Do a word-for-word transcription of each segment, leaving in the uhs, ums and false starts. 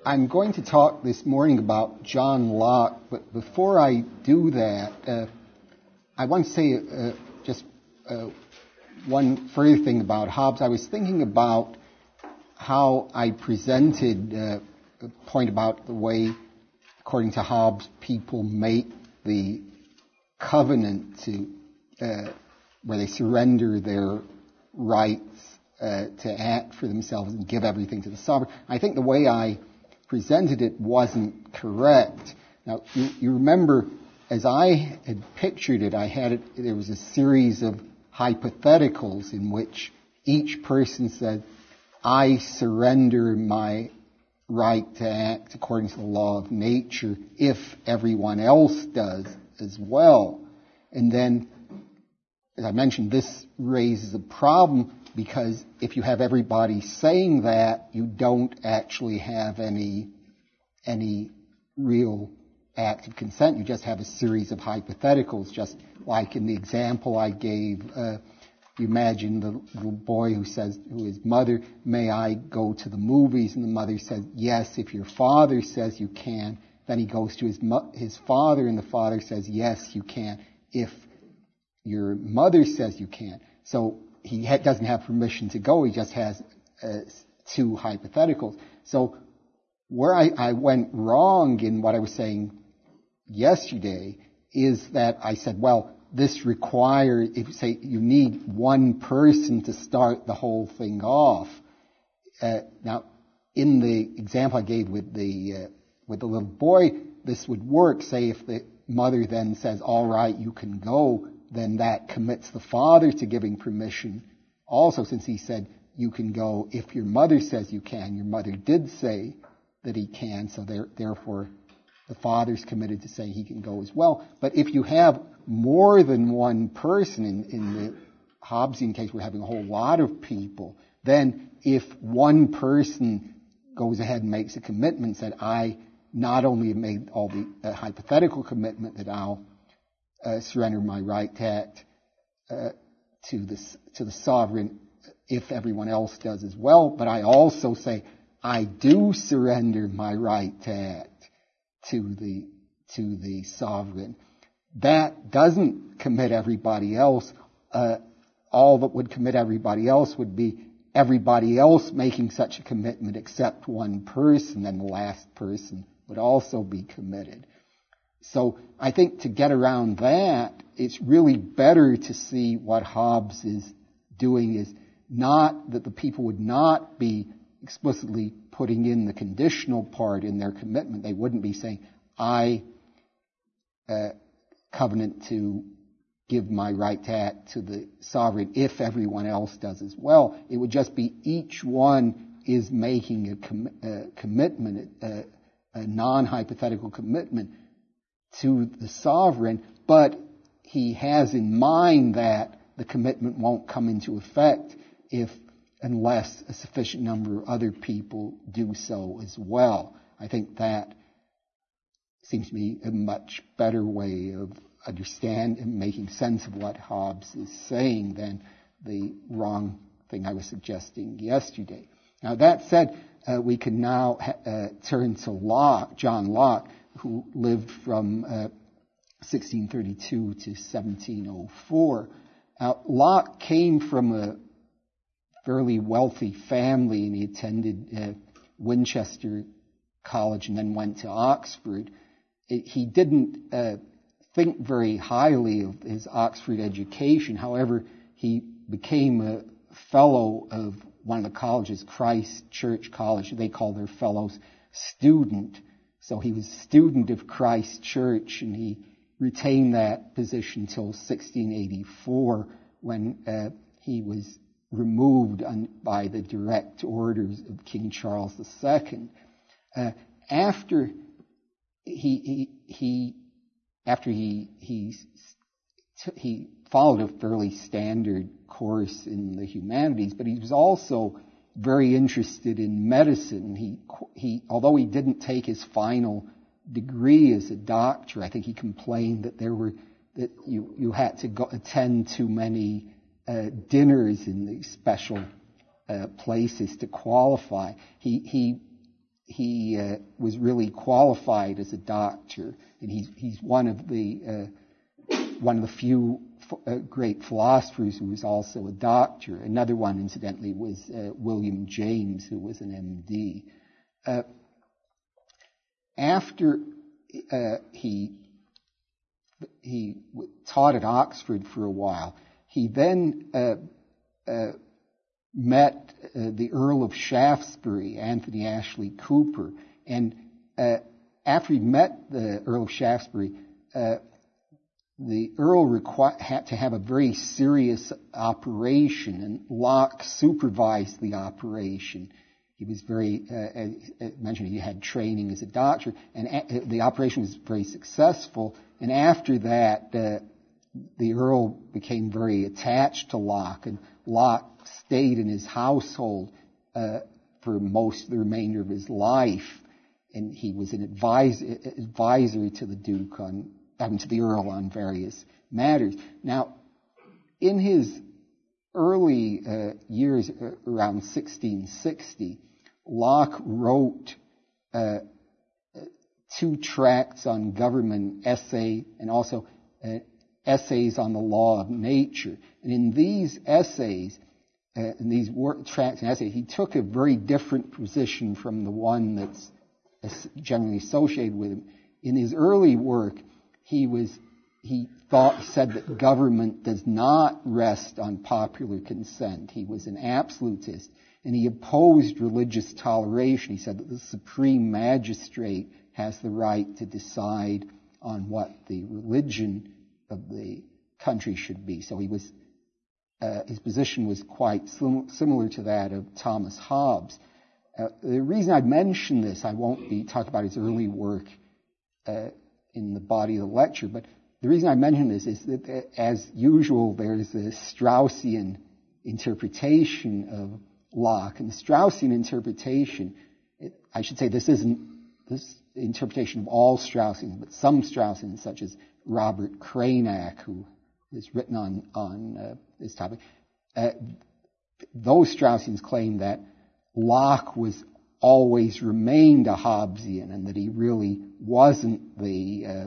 I'm going to talk this morning about John Locke, but before I do that, uh, I want to say uh, just uh, one further thing about Hobbes. I was thinking about how I presented uh, a point about the way, according to Hobbes, people make the covenant to uh, where they surrender their rights uh, to act for themselves and give everything to the sovereign. I think the way I presented it wasn't correct. Now, you, you remember, as I had pictured it, I had it, there was a series of hypotheticals in which each person said, I surrender my right to act according to the law of nature if everyone else does as well. And then, as I mentioned, this raises a problem because if you have everybody saying that, you don't actually have any any real active consent. You just have a series of hypotheticals, just like in the example I gave. Uh, you imagine the little boy who says to his mother, may I go to the movies? And the mother says, yes, if your father says you can. Then he goes to his mo- his father, and the father says, yes, you can, if your mother says you can. So he ha- doesn't have permission to go. He just has uh, two hypotheticals. So where I, I went wrong in what I was saying yesterday is that I said, well, this requires, if you say you need one person to start the whole thing off. Uh, now, in the example I gave with the uh, with the little boy, this would work. Say if the mother then says, all right, you can go, then that commits the father to giving permission. Also, since he said, you can go if your mother says you can, your mother did say that he can, so there, therefore the father's committed to say he can go as well. But if you have more than one person, in, in the Hobbesian case, we're having a whole lot of people, then if one person goes ahead and makes a commitment, said, I not only have made all the uh, hypothetical commitment that I'll uh, surrender my right to act uh, to the to the sovereign if everyone else does as well, but I also say I do surrender my right to act to the to the sovereign. That doesn't commit everybody else. Uh, all that would commit everybody else would be everybody else making such a commitment except one person, and the last person would also be committed. So I think to get around that, it's really better to see what Hobbes is doing is not that the people would not be explicitly putting in the conditional part in their commitment. They wouldn't be saying, I uh, covenant to give my right to act to the sovereign if everyone else does as well. It would just be each one is making a, com- a commitment, a, a non-hypothetical commitment to the sovereign, but he has in mind that the commitment won't come into effect if unless a sufficient number of other people do so as well. I think that seems to me a much better way of understanding and making sense of what Hobbes is saying than the wrong thing I was suggesting yesterday. Now, that said, uh, we can now ha- uh, turn to Locke, John Locke, who lived from uh, sixteen thirty-two to seventeen oh four. Now, Locke came from a fairly wealthy family, and he attended uh, Winchester College and then went to Oxford. It, he didn't uh, think very highly of his Oxford education. However, he became a fellow of one of the colleges, Christ Church College. They call their fellows student. So he was student of Christ Church, and he retained that position until sixteen eighty-four, when uh, he was removed on, by the direct orders of King Charles the Second. Uh, after he, he, he after he he he followed a fairly standard course in the humanities, but he was also very interested in medicine. He he although he didn't take his final degree as a doctor, I think he complained that there were that you you had to go attend too many uh, dinners in these special uh, places to qualify. He he he uh, was really qualified as a doctor, and he's he's one of the uh, one of the few f- uh, great philosophers who was also a doctor. Another one, incidentally, was uh, William James, who was an M D. Uh, after uh, he he taught at Oxford for a while, he then uh, uh, met uh, the Earl of Shaftesbury, Anthony Ashley Cooper, and uh, after he met the Earl of Shaftesbury, uh, the Earl requ- had to have a very serious operation, and Locke supervised the operation. He was very, uh, as mentioned, he had training as a doctor, and a- the operation was very successful. And after that, uh, the Earl became very attached to Locke, and Locke stayed in his household uh, for most of the remainder of his life, and he was an advisor, advisor to the Duke on, I mean, to the Earl on various matters. Now, in his early uh, years, uh, around sixteen sixty, Locke wrote uh, two tracts on government, essay, and also uh, essays on the law of nature. And in these essays, uh, in these work, tracts and essays, he took a very different position from the one that's generally associated with him. In his early work, he was he thought said that government does not rest on popular consent. He was an absolutist, and he opposed religious toleration. He said that the supreme magistrate has the right to decide on what the religion of the country should be. So he was uh, his position was quite sim- similar to that of Thomas Hobbes. Uh, the reason I mention this, I won't be talking about his early work uh, in the body of the lecture, but the reason I mention this is that, uh, as usual, there's a Straussian interpretation of Locke. And the Straussian interpretation, it, I should say this isn't this interpretation of all Straussians, but some Straussians, such as Robert Cranach, who has written on, on uh, this topic, uh, those Straussians claim that Locke was always remained a Hobbesian, and that he really wasn't the uh,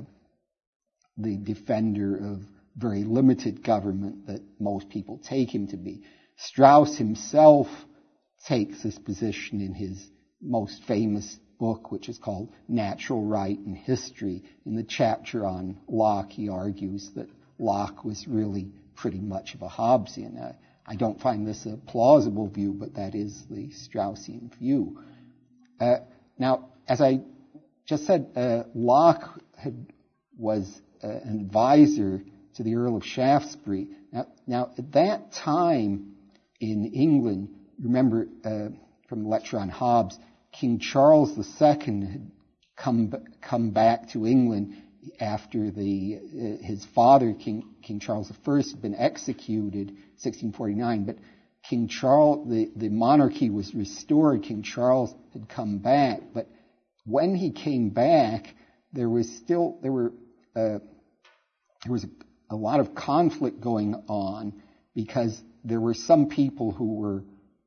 the defender of very limited government that most people take him to be. Strauss himself takes this position in his most famous book, which is called Natural Right and History. In the chapter on Locke, he argues that Locke was really pretty much of a Hobbesian. Uh, I don't find this a plausible view, but that is the Straussian view. Uh, now, as I just said, uh, Locke had, was uh, an advisor to the Earl of Shaftesbury. Now, now at that time in England, remember uh, from the lecture on Hobbes, King Charles the Second had come come back to England after the uh, his father, King King Charles the First, had been executed in sixteen forty-nine. But King Charles, the, the monarchy was restored. King Charles had come back, but when he came back, there was still there were uh, there was a, a lot of conflict going on, because there were some people who were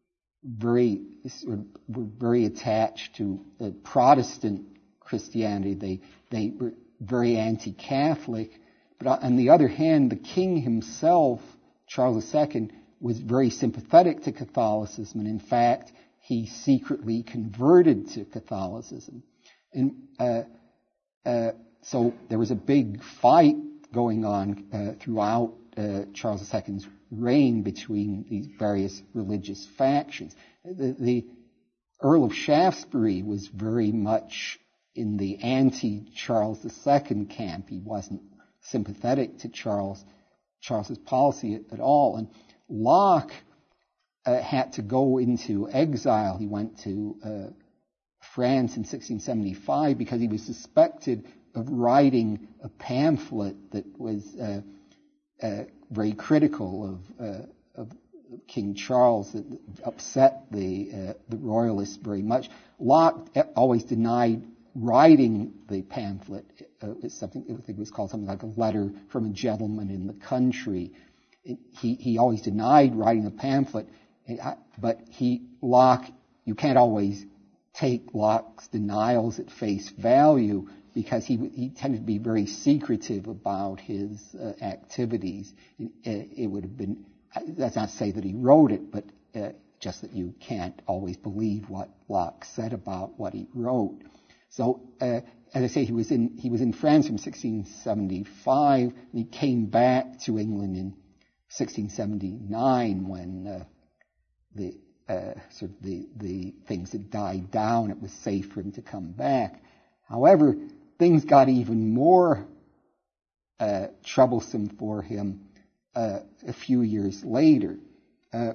very were very attached to uh, Protestant Christianity. They they were very anti-Catholic, but on the other hand, the king himself, Charles the Second, was very sympathetic to Catholicism, and in fact, he secretly converted to Catholicism. And uh, uh, so there was a big fight going on uh, throughout uh, Charles the Second's reign between these various religious factions. The, the Earl of Shaftesbury was very much in the anti-Charles the Second camp. He wasn't sympathetic to Charles Charles's policy at, at all. And Locke uh, had to go into exile. He went to uh, France in sixteen seventy-five because he was suspected of writing a pamphlet that was uh, uh, very critical of, uh, of King Charles, that upset the uh, the royalists very much. Locke always denied writing the pamphlet. Uh, it's something I think it was called something like a letter from a gentleman in the country. It, he he always denied writing the pamphlet, but he Locke, you can't always take Locke's denials at face value, because he he tended to be very secretive about his uh, activities. It, it would have been, that's not to say that he wrote it, but uh, just that you can't always believe what Locke said about what he wrote. So, uh, as I say, he was in he was in France from sixteen seventy-five, and he came back to England in sixteen seventy-nine when uh, the uh, sort of the the things had died down. It was safe for him to come back. However, things got even more uh, troublesome for him uh, a few years later. Uh,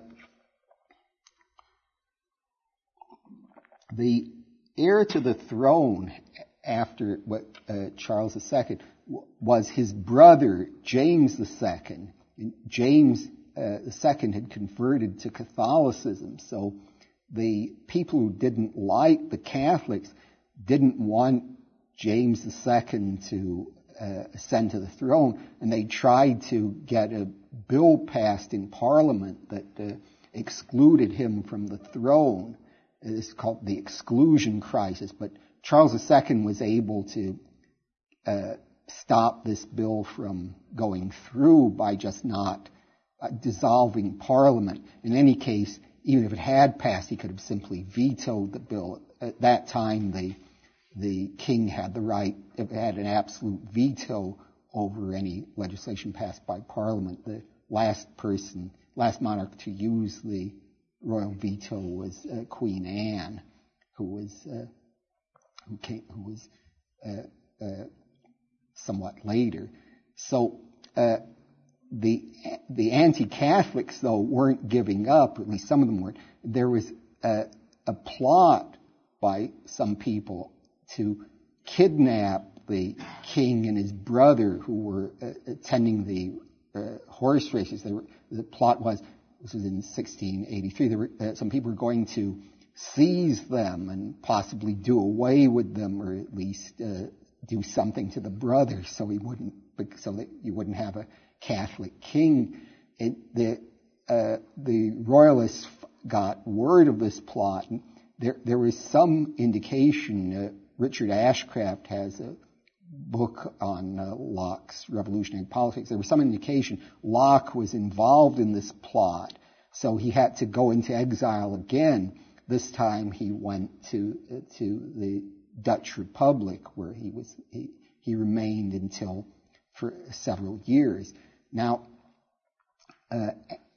the heir to the throne after what uh, Charles the Second w- was his brother James the Second. And James uh, the Second had converted to Catholicism, so the people who didn't like the Catholics didn't want James the Second to uh, ascend to the throne, and they tried to get a bill passed in Parliament that uh, excluded him from the throne. It's called the Exclusion Crisis, but Charles the Second was able to uh, stop this bill from going through by just not uh, dissolving Parliament. In any case, even if it had passed, he could have simply vetoed the bill. At that time, the the king had the right, had an absolute veto over any legislation passed by Parliament. The last person, last monarch to use the royal veto was uh, Queen Anne, who was uh, who came, who was uh, uh, somewhat later. So uh, the the anti-Catholics, though, weren't giving up. Or at least some of them weren't. There was uh, a plot by some people to kidnap the king and his brother, who were uh, attending the uh, horse races. They were, the plot was, this was in sixteen eighty-three, there were, uh, some people were going to seize them and possibly do away with them, or at least uh, do something to the brother, so he wouldn't, so that you wouldn't have a Catholic king. It, the uh, the royalists got word of this plot, and there there was some indication. Uh, Richard Ashcraft has a book on uh, Locke's revolutionary politics. There was some indication Locke was involved in this plot, so he had to go into exile again. This time he went to uh, to the Dutch Republic, where he was he, he remained until for several years. Now, uh,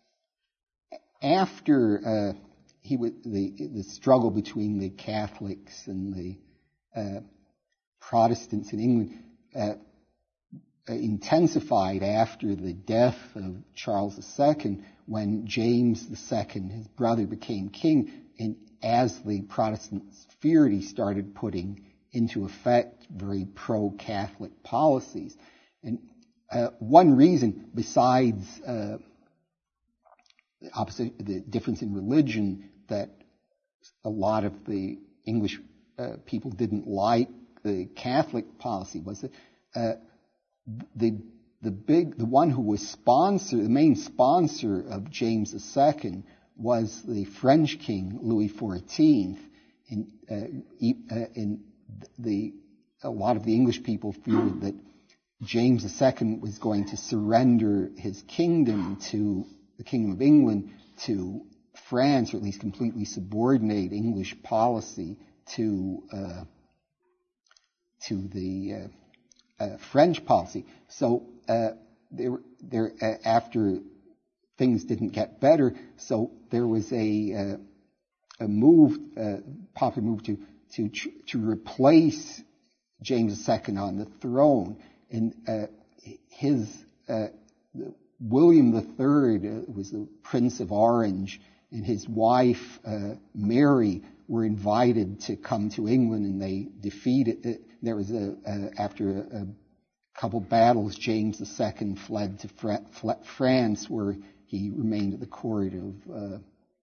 after uh, he was the the struggle between the Catholics and the Uh, Protestants in England uh, intensified after the death of Charles the Second, when James the Second, his brother, became king, and as the Protestants feared, he started putting into effect very pro-Catholic policies. And uh, one reason, besides uh, the opposite, the difference in religion, that a lot of the English Uh, people didn't like the Catholic policy, was that uh, the the big the one who was sponsor, the main sponsor of James the Second was the French king Louis the Fourteenth, and uh, uh, in the a lot of the English people feared that James the Second was going to surrender his kingdom to the Kingdom of England to France, or at least completely subordinate English policy to uh, to the uh, uh, French policy. So uh, there, there uh, after things didn't get better, so there was a uh, a move, uh, popular move to to to replace James the Second on the throne, and uh, his uh, William the Third uh, was the Prince of Orange, and his wife uh, Mary were invited to come to England, and they defeated it. There was a, uh, after a, a couple battles, James the Second fled to Fra- fled France, where he remained at the court of, uh,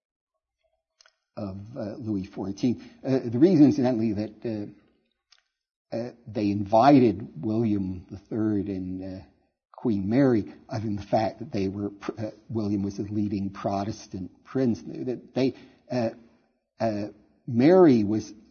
of uh, Louis the Fourteenth. Uh, the reason, incidentally, that uh, uh, they invited William the Third and uh, Queen Mary, other than the fact that they were, uh, William was a leading Protestant prince, that they, uh, uh, Mary was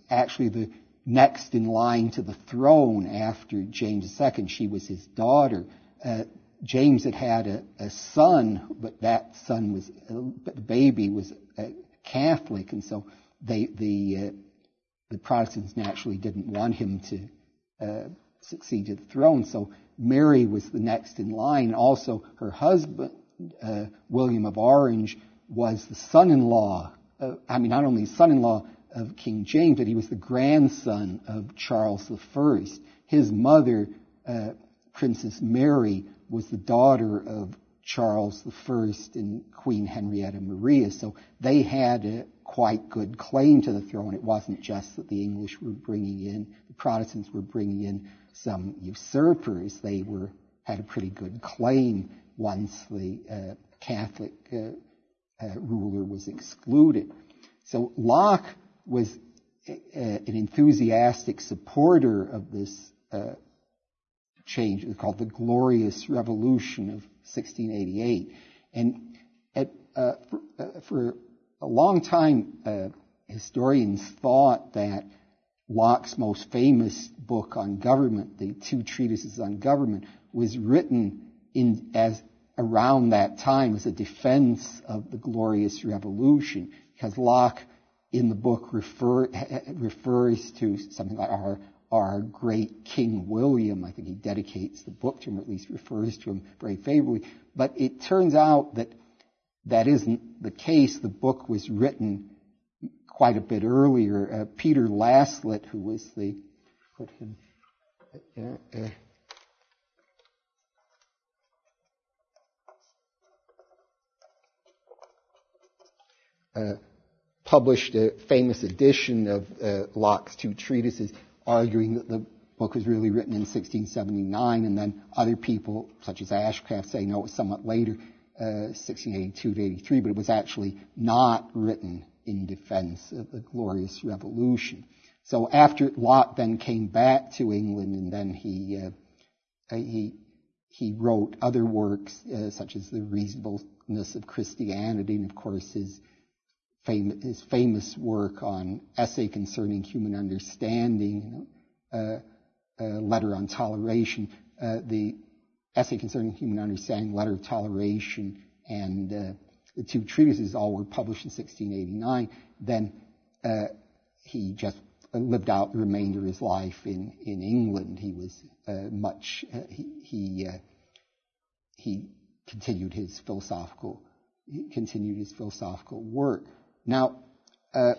actually the next in line to the throne after James the Second. She was his daughter. Uh, James had had a, a son, but that son was, uh, but the baby was uh, Catholic, and so they, the uh, the Protestants naturally didn't want him to uh, succeed to the throne. So Mary was the next in line. Also, her husband, uh, William of Orange, was the son-in-law. Of, I mean, not only son-in-law of King James, but he was the grandson of Charles the First. His mother, uh, Princess Mary, was the daughter of Charles the First and Queen Henrietta Maria. So they had a quite good claim to the throne. It wasn't just that the English were bringing in, the Protestants were bringing in some usurpers. They were had a pretty good claim once the uh, Catholic uh, uh, ruler was excluded. So Locke was a, a, an enthusiastic supporter of this uh, change. It's called the Glorious Revolution of sixteen eighty-eight. And at, uh, for, uh, for a long time, uh, historians thought that Locke's most famous book on government, the Two Treatises on Government, was written in as around that time as a defense of the Glorious Revolution, because Locke in the book refer, refers to something like our our great King William. I think he dedicates the book to him, or at least refers to him very favorably. But it turns out that that isn't the case. The book was written quite a bit earlier. Uh, Peter Laslett, who was the put him uh, uh, uh, published a famous edition of uh, Locke's Two Treatises, arguing that the book was really written in sixteen seventy-nine, and then other people, such as Ashcraft, say no, it was somewhat later, uh, sixteen eighty-two to eighty-three, but it was actually not written in defense of the Glorious Revolution. So after Locke then came back to England, and then he uh, he he wrote other works uh, such as The Reasonableness of Christianity, and of course his famous, his famous work on Essay Concerning Human Understanding, you know, uh, uh, Letter on Toleration, uh, the Essay Concerning Human Understanding, Letter of Toleration, and uh, the Two Treatises all were published in sixteen eighty-nine. Then uh, he just lived out the remainder of his life in, in England. He was uh, much, uh, he he, uh, he continued his philosophical, he continued his philosophical work. Now, uh,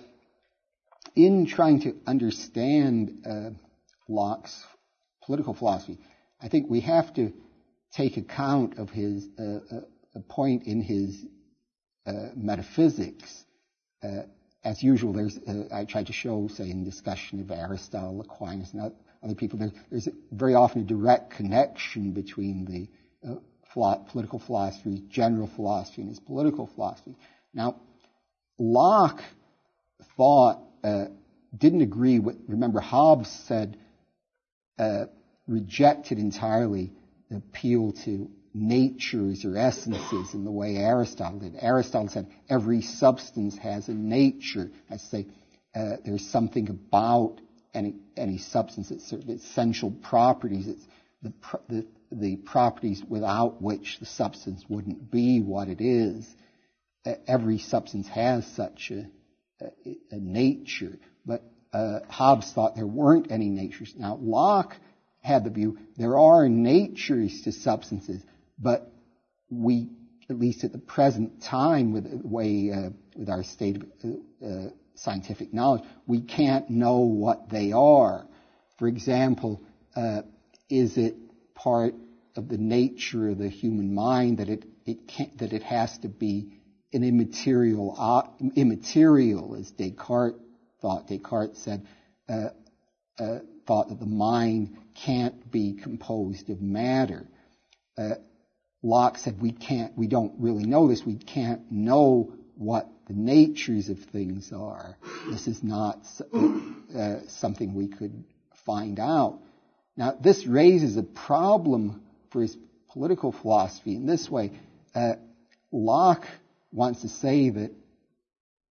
in trying to understand uh, Locke's political philosophy, I think we have to take account of his uh, a point in his uh, metaphysics. Uh, as usual, there's uh, I tried to show, say, in discussion of Aristotle, Aquinas, and other people, there, there's very often a direct connection between the uh, philo- political philosophy, general philosophy, and his political philosophy. Now, Locke thought, uh, didn't agree with, remember Hobbes said, uh, rejected entirely the appeal to natures or essences in the way Aristotle did. Aristotle said every substance has a nature. I say uh, there's something about any any substance, it's sort of essential properties. It's the, the the properties without which the substance wouldn't be what it is. Uh, every substance has such a, a, a nature, but uh, Hobbes thought there weren't any natures. Now Locke had the view there are natures to substances, but we, at least at the present time, with the way uh, with our state of uh, uh, scientific knowledge, we can't know what they are. For example, uh, is it part of the nature of the human mind that it it can't, that it has to be an immaterial uh, immaterial, as Descartes thought. Descartes said uh, uh, thought that the mind can't be composed of matter. Uh, Locke said we can't, we don't really know this. We can't know what the natures of things are. This is not uh, something we could find out. Now, this raises a problem for his political philosophy in this way. Uh, Locke wants to say that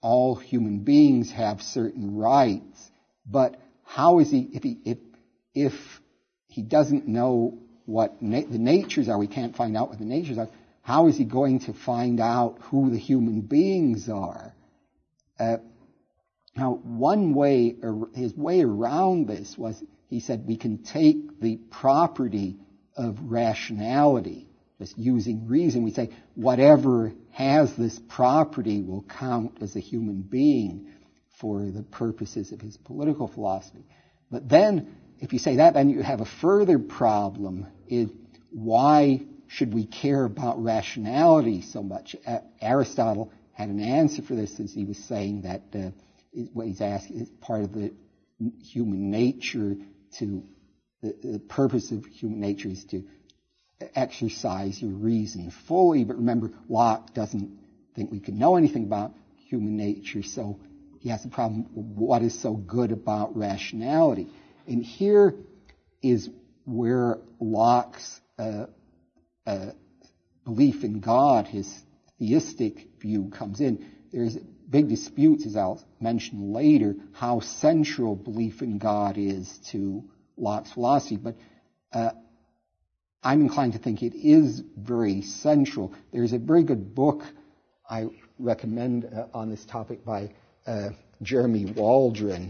all human beings have certain rights, but how is he, if he, if, if he doesn't know what na- the natures are, we can't find out what the natures are, how is he going to find out who the human beings are? Uh, now, one way, his way around this was, he said, we can take the property of rationality, just using reason. We say, whatever has this property will count as a human being for the purposes of his political philosophy. But then, if you say that, then you have a further problem, is why should we care about rationality so much? Uh, Aristotle had an answer for this, as he was saying that uh, is what he's asking is part of the human nature to, the, the purpose of human nature is to exercise your reason fully. But remember, Locke doesn't think we can know anything about human nature, so he has a problem with what is so good about rationality. And here is where Locke's uh, uh, belief in God, his theistic view, comes in. There's big disputes, as I'll mention later, how central belief in God is to Locke's philosophy. But uh, I'm inclined to think it is very central. There's a very good book I recommend uh, on this topic by uh, Jeremy Waldron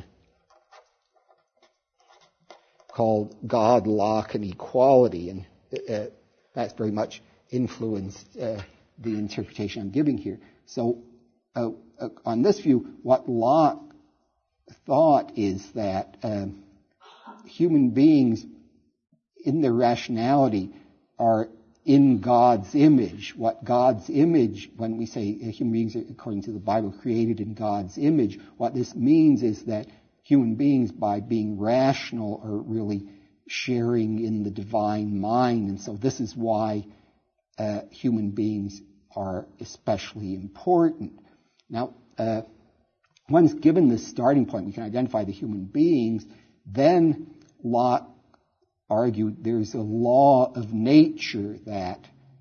called God, Locke, and Equality. And uh, that's very much influenced uh, the interpretation I'm giving here. So uh, uh, on this view, what Locke thought is that uh, human beings in their rationality are in God's image. What God's image, when we say human beings are, according to the Bible, created in God's image, what this means is that human beings, by being rational, are really sharing in the divine mind. And so this is why uh, human beings are especially important. Now, uh, once given this starting point, we can identify the human beings, then Locke argued there's a law of nature that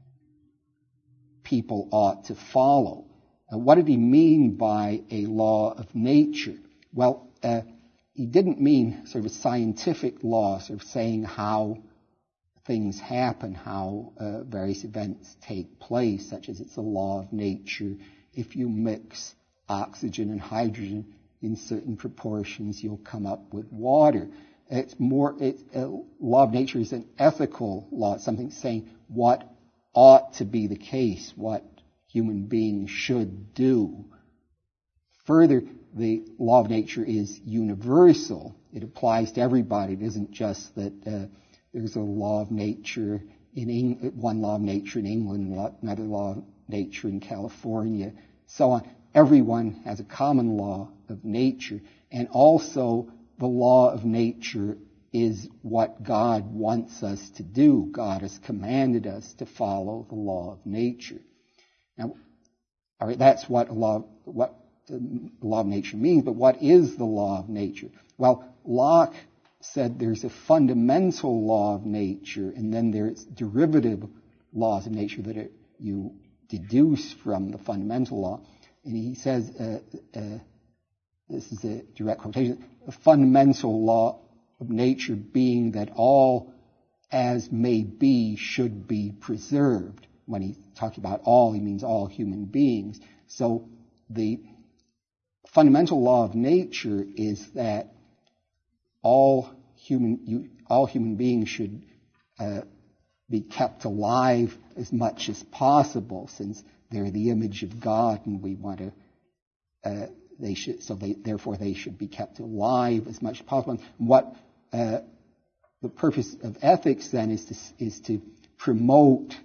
people ought to follow. Now, what did he mean by a law of nature? Well, uh, he didn't mean sort of a scientific law, sort of saying how things happen, how uh, various events take place, such as it's a law of nature. If you mix oxygen and hydrogen in certain proportions, you'll come up with water. It's more, it's, a law of nature is an ethical law. It's something saying what ought to be the case, what human beings should do. Further, the law of nature is universal. It applies to everybody. It isn't just that uh, there's a law of nature in Eng- one law of nature in England, another law of nature in California, so on. Everyone has a common law of nature, and also the law of nature is what God wants us to do. God has commanded us to follow the law of nature. Now, all right, that's what a law, what the law of nature means, but what is the law of nature? Well, Locke said there's a fundamental law of nature, and then there's derivative laws of nature that are, you deduce from the fundamental law. And he says, uh, uh, this is a direct quotation, the fundamental law of nature being that all as may be should be preserved. When he talks about all, he means all human beings. So the fundamental law of nature is that all human you, all human beings should uh, be kept alive as much as possible, since they're the image of God, and we want to. Uh, they should so they therefore they should be kept alive as much as possible. And what uh, the purpose of ethics then is to is to promote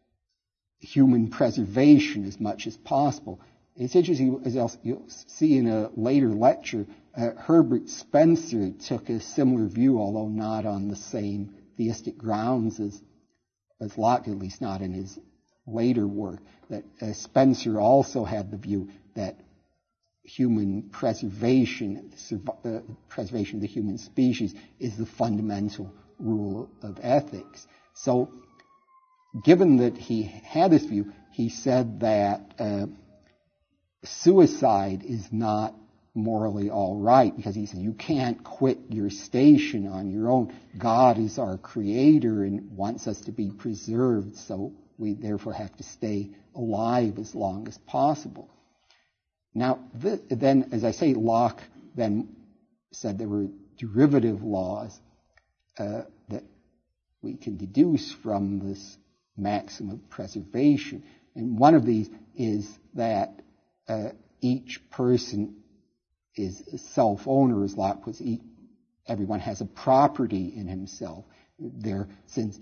human preservation as much as possible. It's interesting, as you'll see in a later lecture, uh, Herbert Spencer took a similar view, although not on the same theistic grounds as, as Locke, at least not in his later work, that uh, Spencer also had the view that human preservation, uh, preservation of the human species, is the fundamental rule of ethics. So, given that he had this view, he said that uh, suicide is not morally all right, because he says you can't quit your station on your own. God is our creator and wants us to be preserved, so we therefore have to stay alive as long as possible. Now, th- then, as I say, Locke then said there were derivative laws uh, that we can deduce from this maxim of preservation. And one of these is that uh, each person is a self-owner, as Locke puts it. Everyone has a property in himself. There, since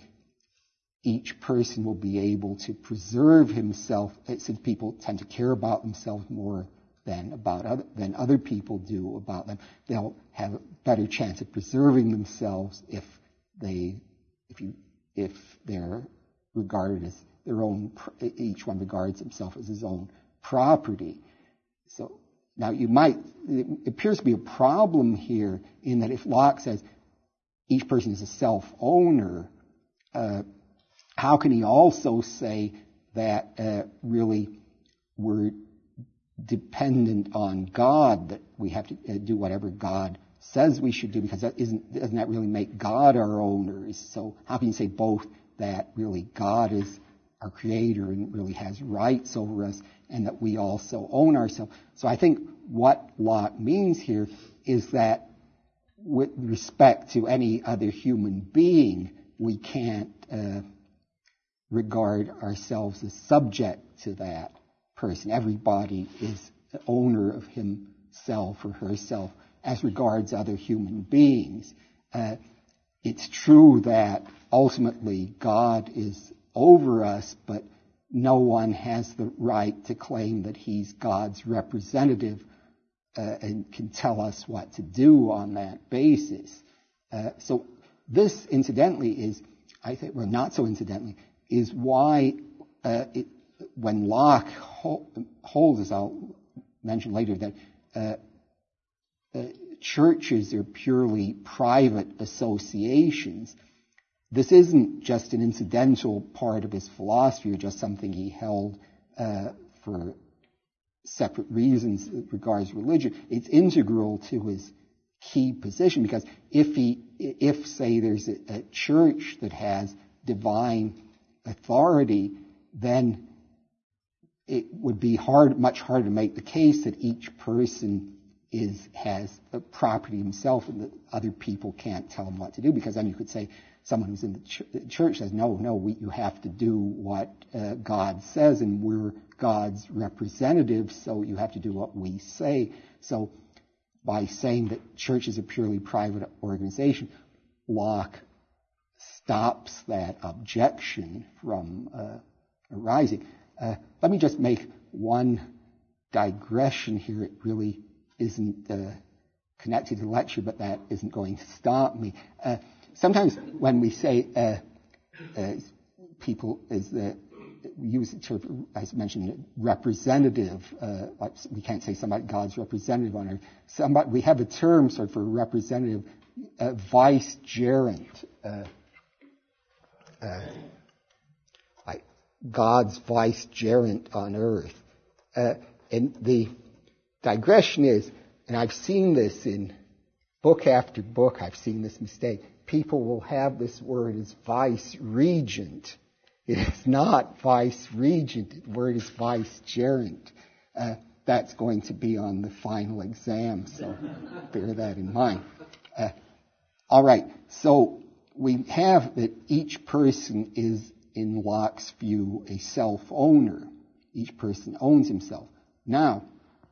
each person will be able to preserve himself, since people tend to care about themselves more than about other, than other people do about them, they'll have a better chance of preserving themselves if they, if you, if they're regarded as their own. Each one regards himself as his own property. So now you might. It appears to be a problem here in that if Locke says each person is a self-owner, uh, how can he also say that uh, really we're dependent on God, that we have to uh, do whatever God says we should do, because that isn't, doesn't that really make God our owners? So how can you say both that really God is our creator and really has rights over us, and that we also own ourselves? So I think what Locke means here is that with respect to any other human being, we can't uh, regard ourselves as subject to that person. Everybody is the owner of himself or herself as regards other human beings. Uh, it's true that ultimately God is over us, but no one has the right to claim that he's God's representative uh, and can tell us what to do on that basis. Uh, so this, incidentally, is, I think, well, not so incidentally, is why uh, it, when Locke holds, as I'll mention later, that uh, uh, churches are purely private associations, this isn't just an incidental part of his philosophy or just something he held uh, for separate reasons as regards religion. It's integral to his key position, because if he, if say there's a, a church that has divine authority, then it would be hard, much harder to make the case that each person is has a property himself and that other people can't tell him what to do, because then you could say someone who's in the, ch- the church says, no, no, we, you have to do what uh, God says, and we're God's representatives, so you have to do what we say. So by saying that church is a purely private organization, Locke stops that objection from uh, arising. Uh, let me just make one digression here. It really isn't uh, connected to the lecture, but that isn't going to stop me. Uh, sometimes when we say uh, uh, people is the use the term, as mentioned, representative. Uh, like we can't say somebody God's representative on earth. Somebody, we have a term sort of for representative, uh, vicegerent. Uh, uh, like God's vicegerent on earth. Uh, and the digression is, and I've seen this in book after book, I've seen this mistake. People will have this word as vice-regent. It is not vice-regent. The word is vicegerent. Uh, that's going to be on the final exam, so bear that in mind. Uh, all right, so we have that each person is, in Locke's view, a self-owner. Each person owns himself. Now,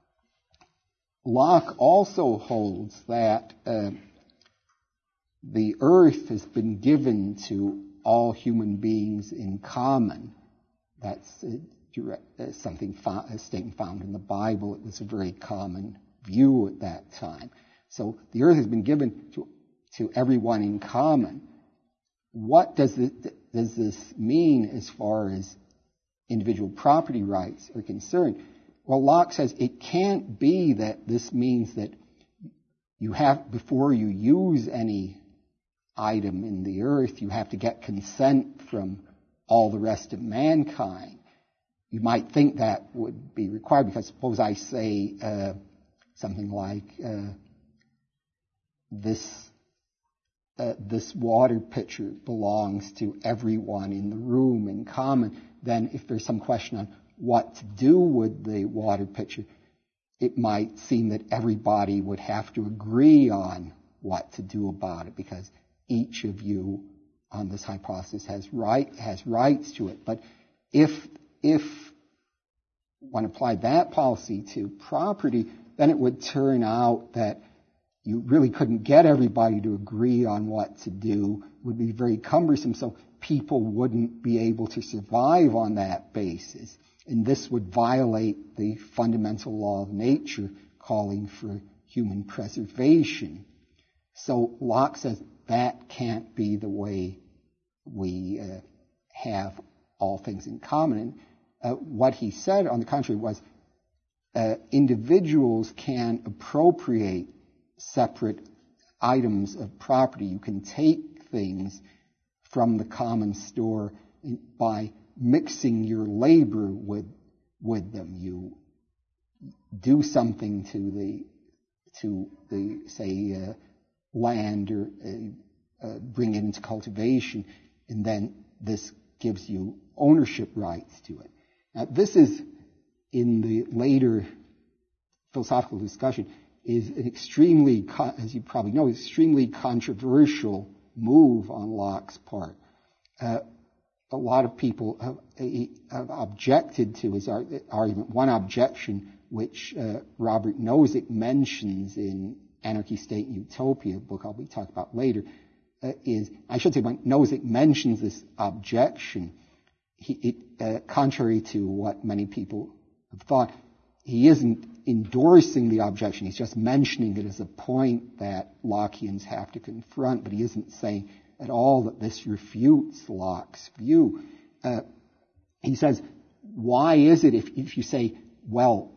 Locke also holds that uh, the earth has been given to all human beings in common. That's a direct, uh, something fo- a statement found in the Bible. It was a very common view at that time. So the earth has been given to, to everyone in common. What does this, does this mean as far as individual property rights are concerned? Well, Locke says it can't be that this means that you have, before you use any item in the earth, you have to get consent from all the rest of mankind. you might think that would be required, because suppose I say uh, something like uh, this uh, this water pitcher belongs to everyone in the room in common. Then if there's some question on what to do with the water pitcher, it might seem that everybody would have to agree on what to do about it, because each of you on this hypothesis has right has rights to it. But if if one applied that policy to property, then it would turn out that you really couldn't get everybody to agree on what to do. It would be very cumbersome, so people wouldn't be able to survive on that basis. And this would violate the fundamental law of nature, calling for human preservation. So Locke says that can't be the way we uh, have all things in common. And uh, what he said, on the contrary, was uh, individuals can appropriate separate items of property. You can take things from the common store by mixing your labor with with them. You do something to the to the say uh, land, or uh, uh, bring it into cultivation, and then this gives you ownership rights to it. Now, this is, in the later philosophical discussion, is an extremely, as you probably know, extremely controversial move on Locke's part. Uh, a lot of people have, have objected to his argument. One objection, which uh, Robert Nozick mentions in Anarchy, State, and Utopia, a book I'll be talking about later, uh, is, I should say, when Nozick mentions this objection, he, it, uh, contrary to what many people have thought, he isn't endorsing the objection. He's just mentioning it as a point that Lockeans have to confront, but he isn't saying at all that this refutes Locke's view. Uh, he says, why is it if, if you say, well,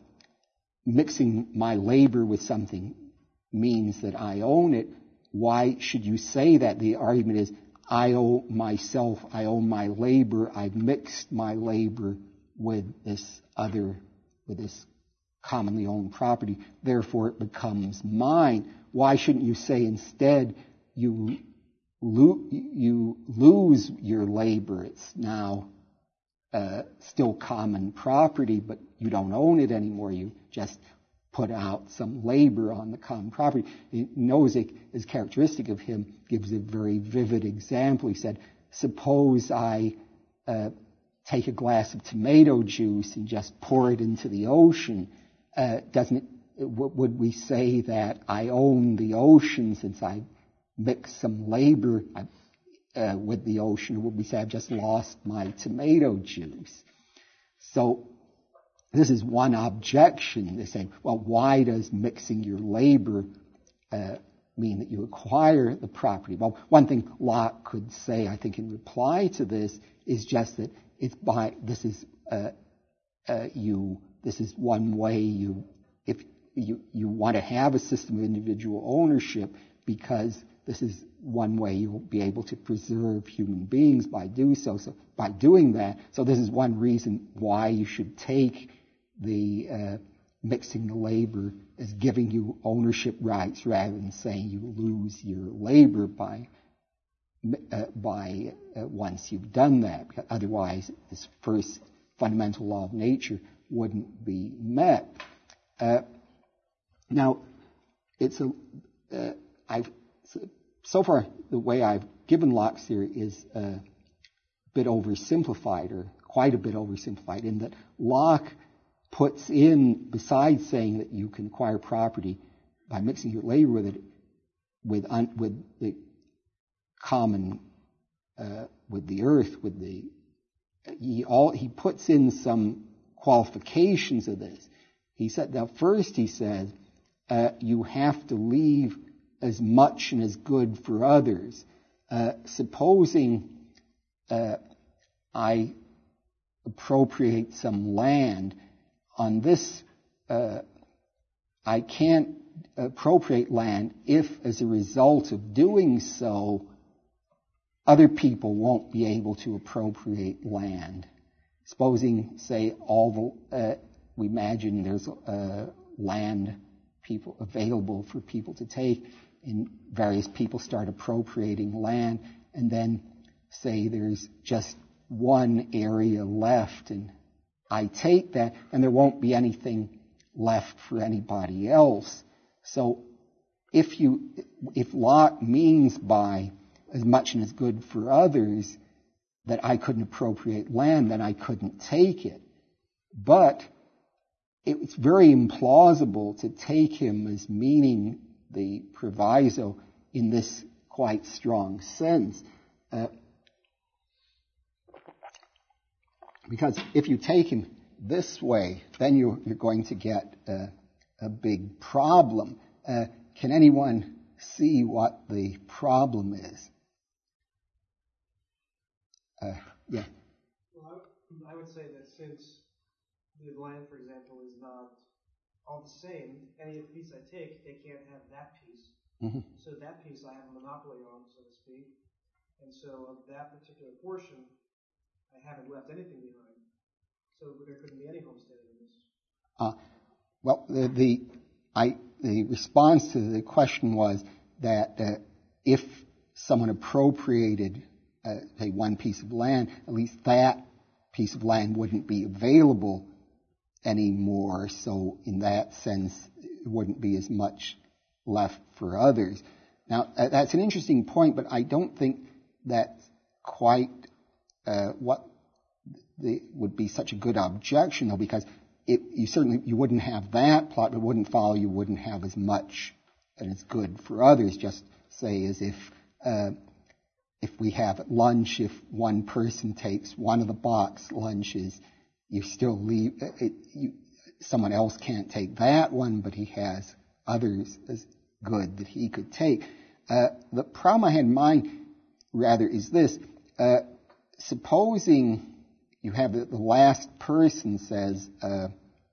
mixing my labor with something means that I own it, why should you say that? The argument is, I owe myself, I own my labor, I've mixed my labor with this other, with this commonly owned property, therefore it becomes mine. Why shouldn't you say instead you, lo- you lose your labor? It's now uh, still common property, but you don't own it anymore. You just put out some labor on the common property. Nozick, as characteristic of him, gives a very vivid example. He said, suppose I uh, take a glass of tomato juice and just pour it into the ocean. Uh, doesn't it, would we say that I own the ocean since I mixed some labor uh, with the ocean? Or would we say I've just lost my tomato juice? So this is one objection. They say, well, why does mixing your labor uh, mean that you acquire the property? Well, one thing Locke could say, I think, in reply to this is just that it's by this is uh, uh, you. This is one way you, if you you want to have a system of individual ownership, because this is one way you'll be able to preserve human beings by do so. So by doing that, so this is one reason why you should take the uh, mixing the labor as giving you ownership rights rather than saying you lose your labor by uh, by uh, once you've done that. Because otherwise, this first fundamental law of nature wouldn't be met. Uh, now, it's a uh, I've so far the way I've given Locke's theory is a bit oversimplified, or quite a bit oversimplified, in that Locke puts in, besides saying that you can acquire property by mixing your labor with it, with un, with the common, uh, with the earth, with the he all he puts in some qualifications of this. He said, now first he says, uh, you have to leave as much and as good for others. Uh, supposing uh, I appropriate some land, on this uh, I can't appropriate land if, as a result of doing so, other people won't be able to appropriate land. supposing, say, all the, uh, we imagine there's uh, land people available for people to take, and various people start appropriating land, and then say there's just one area left, and I take that, and there won't be anything left for anybody else. So if you, if Lot means by as much and as good for others that I couldn't appropriate land, then I couldn't take it. But it's very implausible to take him as meaning the proviso in this quite strong sense. Uh, because if you take him this way, then you're, you're going to get a, a big problem. Uh, can anyone see what the problem is? Uh, yeah. Well, I, I would say that since the land, for example, is not all the same, any piece I take, they can't have that piece. Mm-hmm. So that piece I have a monopoly on, so to speak. And so of that particular portion, I haven't left anything behind. So there couldn't be any homesteading in this. Uh, well, the the, I, the response to the question was that uh, if someone appropriated, uh, say, one piece of land, at least that piece of land wouldn't be available anymore. So in that sense, it wouldn't be as much left for others. Now, uh, that's an interesting point, but I don't think that's quite uh, what the, would be such a good objection, though, because it, you certainly you wouldn't have that plot, but it wouldn't follow you wouldn't have as much and as good for others. Just say as if uh, if we have at lunch, if one person takes one of the box lunches, you still leave it. You, someone else can't take that one, but he has others as good that he could take. Uh, the problem I had in mind, rather, is this: uh, supposing you have the, the last person says, uh,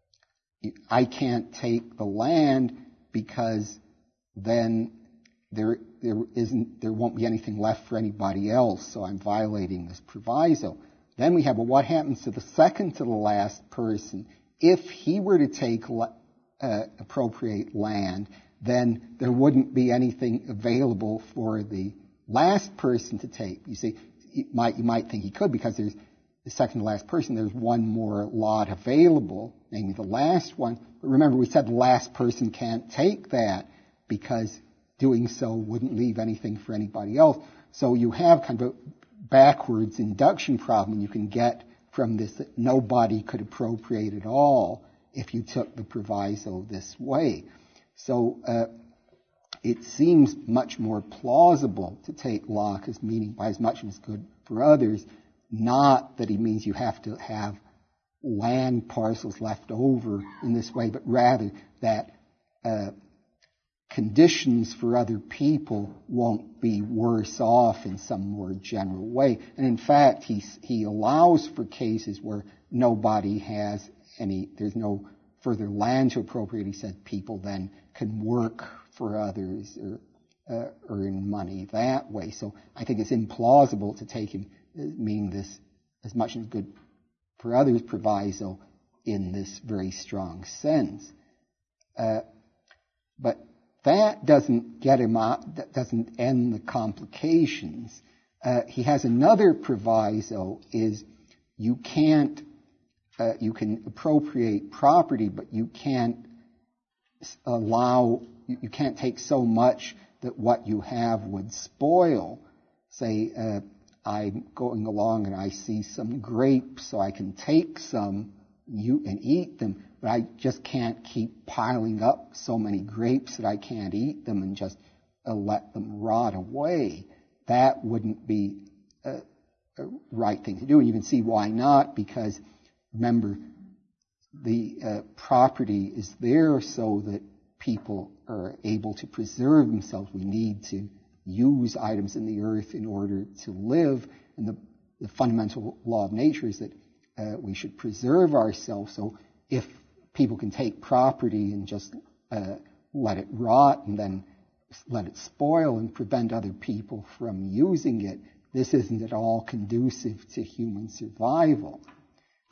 I can't take the land because then there there isn't there won't be anything left for anybody else, so I'm violating this proviso. Then we have, well, what happens to the second to the last person? If he were to take uh, appropriate land, then there wouldn't be anything available for the last person to take. You see, you might you might think he could, because there's the second to last person, there's one more lot available, namely the last one. But remember, we said the last person can't take that because doing so wouldn't leave anything for anybody else. So you have kind of a backwards induction problem you can get from this, that nobody could appropriate at all if you took the proviso this way. So uh, it seems much more plausible to take Locke as meaning by as much as good for others, not that he means you have to have land parcels left over in this way, but rather that uh, conditions for other people won't be worse off in some more general way. And in fact, he he allows for cases where nobody has any, there's no further land to appropriate. He said people then can work for others or uh, earn money that way. So I think it's implausible to take him meaning this as much as good for others proviso in this very strong sense. Uh, but that doesn't get him out, that doesn't end the complications. Uh, he has another proviso, is you can't, uh, you can appropriate property, but you can't allow, you, you can't take so much that what you have would spoil. Say, uh, I'm going along and I see some grapes, so I can take some you, and eat them, but I just can't keep piling up so many grapes that I can't eat them and just uh, let them rot away. That wouldn't be a, a right thing to do, and you can see why not, because remember, the uh, property is there so that people are able to preserve themselves. We need to use items in the earth in order to live, and the, the fundamental law of nature is that uh, we should preserve ourselves. So if people can take property and just uh, let it rot and then let it spoil and prevent other people from using it, this isn't at all conducive to human survival.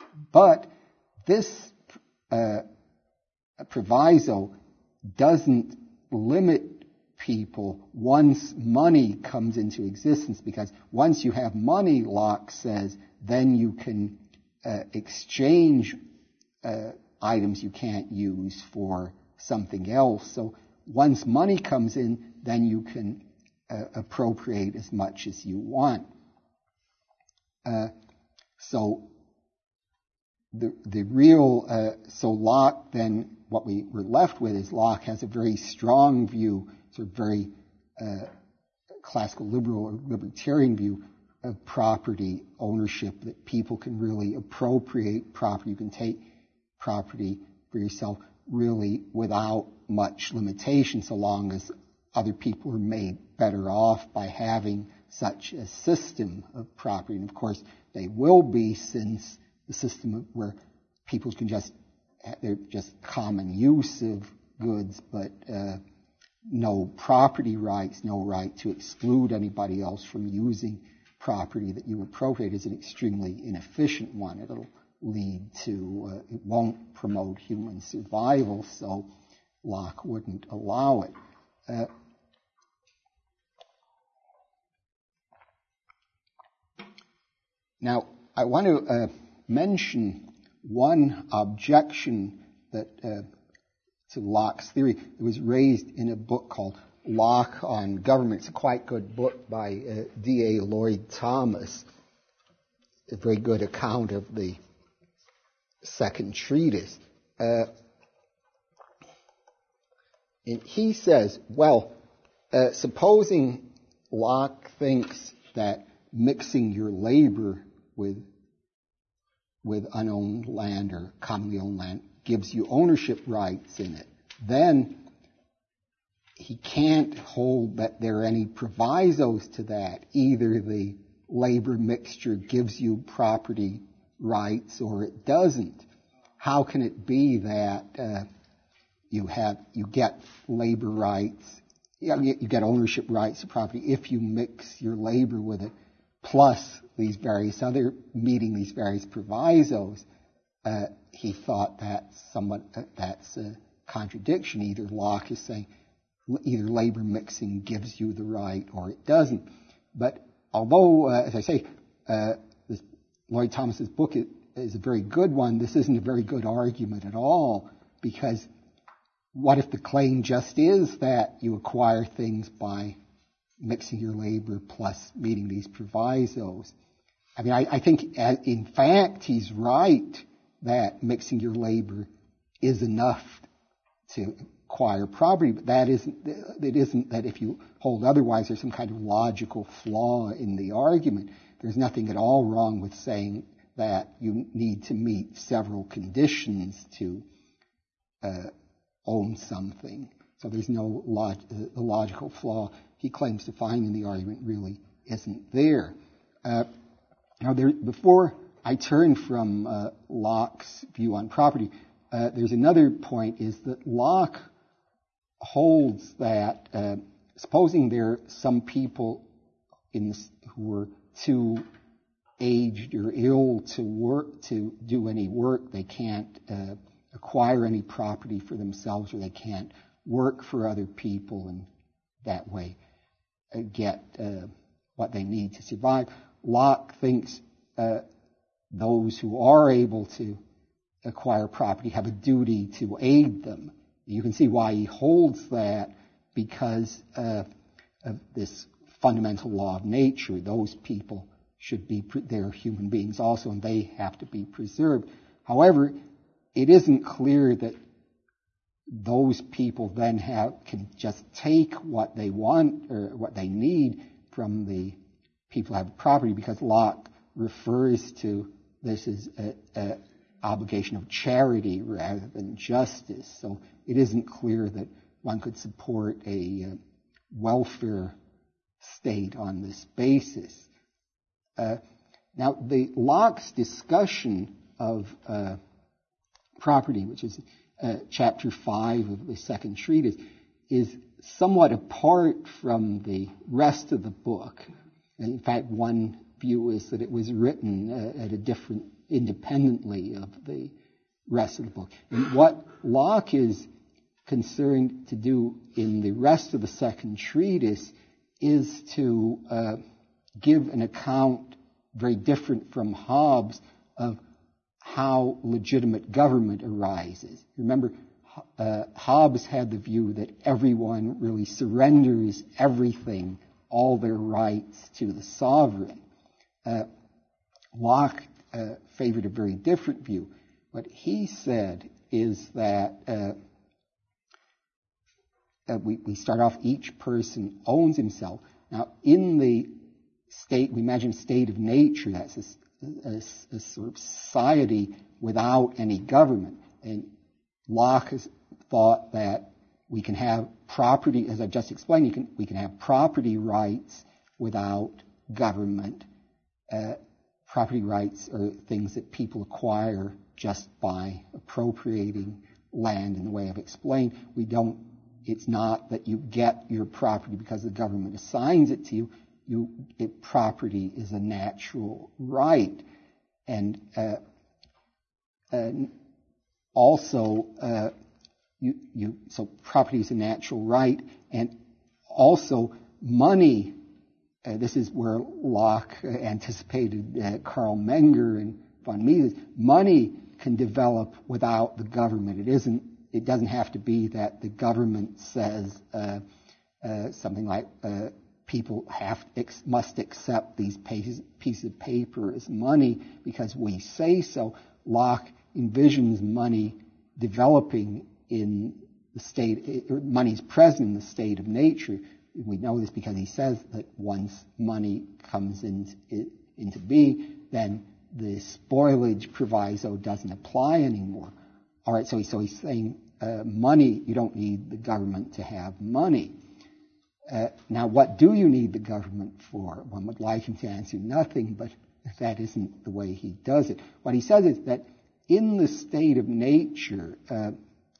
But this uh, proviso doesn't limit people once money comes into existence, because once you have money, Locke says, then you can uh, exchange uh, items you can't use for something else. So once money comes in, then you can uh, appropriate as much as you want. Uh, so the the real uh, so Locke, then what we were left with is Locke has a very strong view, sort of very uh, classical liberal or libertarian view of property ownership, that people can really appropriate property. You can take property for yourself really without much limitation, so long as other people are made better off by having such a system of property. And of course, they will be, since the system where people can just, they're just common use of goods, but uh, no property rights, no right to exclude anybody else from using property that you appropriate, is an extremely inefficient one. It'll lead to, uh, it won't promote human survival, so Locke wouldn't allow it. Uh, now, I want to uh, mention one objection that uh, to Locke's theory. It was raised in a book called Locke on Government. It's a quite good book by uh, D A Lloyd Thomas, a very good account of the second treatise. Uh, and he says, well, uh, supposing Locke thinks that mixing your labor with with unowned land or commonly owned land gives you ownership rights in it, then he can't hold that there are any provisos to that. Either the labor mixture gives you property rights or it doesn't. How can it be that uh, you have you get labor rights, you get ownership rights to property if you mix your labor with it, plus these various other, meeting these various provisos? Uh, he thought that's somewhat, uh, that's a contradiction. Either Locke is saying either labor mixing gives you the right or it doesn't. But although, uh, as I say, uh, this Lloyd Thomas's book is, is a very good one, this isn't a very good argument at all, because what if the claim just is that you acquire things by mixing your labor plus meeting these provisos? I mean, I, I think, uh, in fact, he's right that mixing your labor is enough to acquire property, but that isn't, it isn't that if you hold otherwise, there's some kind of logical flaw in the argument. There's nothing at all wrong with saying that you need to meet several conditions to uh, own something. So there's no log- the logical flaw he claims to find in the argument really isn't there. Uh, now, there, before I turn from uh, Locke's view on property, uh, there's another point, is that Locke holds that, uh, supposing there are some people in this, who were too aged or ill to work, to do any work, they can't uh, acquire any property for themselves, or they can't work for other people and that way uh, get uh, what they need to survive. Locke thinks uh, those who are able to acquire property have a duty to aid them. You can see why he holds that, because uh, of this fundamental law of nature. Those people should be, they're human beings also, and they have to be preserved. However, it isn't clear that those people then have, can just take what they want or what they need from the people who have property, because Locke refers to this as an obligation of charity rather than justice. So it isn't clear that one could support a uh, welfare state on this basis. Uh, now, the Locke's discussion of uh, property, which is uh, chapter five of the second treatise, is somewhat apart from the rest of the book. In fact, one view is that it was written uh, at a different independently of the rest of the book. And what Locke is concerned to do in the rest of the second treatise is to uh, give an account very different from Hobbes of how legitimate government arises. Remember, uh, Hobbes had the view that everyone really surrenders everything, all their rights, to the sovereign. Uh, Locke uh, favored a very different view. What he said is that uh, uh, we, we start off, each person owns himself. Now, in the state, we imagine a state of nature, that's a, a, a sort of society without any government. And Locke has thought that we can have property, as I've just explained, you can, we can have property rights without government. Uh, property rights are things that people acquire just by appropriating land in the way I've explained. We don't, it's not that you get your property because the government assigns it to you. You, it, property is a natural right. And, uh, and also, uh, you, you, so property is a natural right. And also, money, uh, this is where Locke uh, anticipated uh, Karl Menger and von Mises. Money can develop without the government. It isn't, it doesn't have to be that the government says uh, uh, something like uh, people have ex- must accept these pieces, pieces of paper as money because we say so. Locke envisions money developing in the state, money's present in the state of nature. We know this because he says that once money comes in, into being, then the spoilage proviso doesn't apply anymore. All right, so, he, so he's saying uh, money, you don't need the government to have money. Uh, now, what do you need the government for? One would like him to answer nothing, but that isn't the way he does it. What he says is that in the state of nature, uh,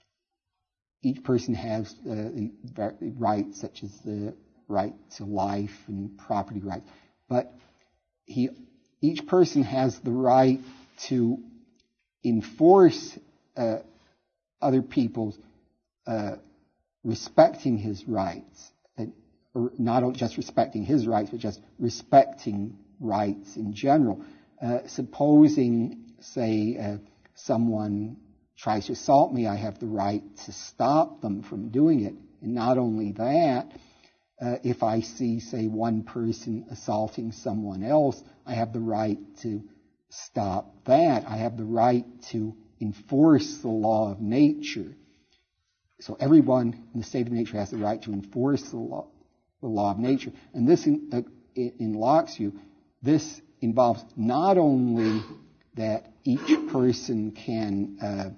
each person has uh, rights such as the right to life and property rights, but he, each person has the right to enforce uh, other people's uh, respecting his rights. Or not just respecting his rights, but just respecting rights in general. Uh, supposing, say, uh, someone tries to assault me, I have the right to stop them from doing it. And not only that, uh, if I see, say, one person assaulting someone else, I have the right to stop that. I have the right to enforce the law of nature. So everyone in the state of nature has the right to enforce the law. the law of nature. And this, in, uh, in Locke's view, this involves not only that each person can uh,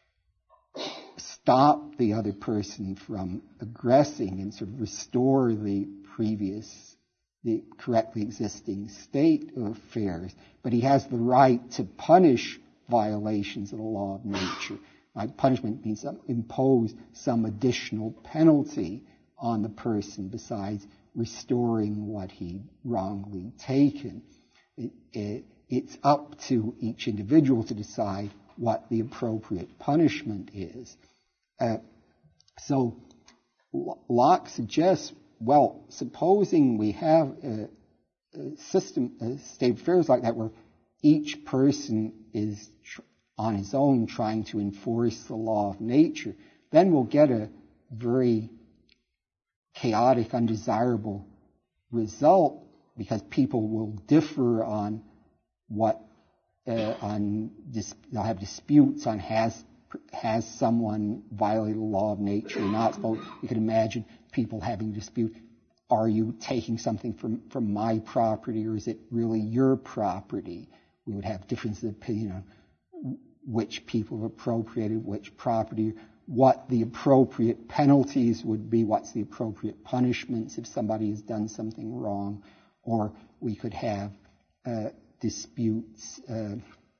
stop the other person from aggressing and sort of restore the previous, the correctly existing state of affairs, but he has the right to punish violations of the law of nature. Like punishment means impose some additional penalty on the person besides restoring what he'd wrongly taken. It, it, it's up to each individual to decide what the appropriate punishment is. Uh, so Locke suggests, well, supposing we have a, a system, a state of affairs like that where each person is tr- on his own trying to enforce the law of nature, then we'll get a very chaotic, undesirable result because people will differ on what, uh, on dis- they'll have disputes on has has someone violated the law of nature or not. So you can imagine people having a dispute. Are you taking something from, from my property or is it really your property? We would have differences of opinion on which people have appropriated which property, what the appropriate penalties would be, what's the appropriate punishments if somebody has done something wrong, or we could have uh, disputes uh,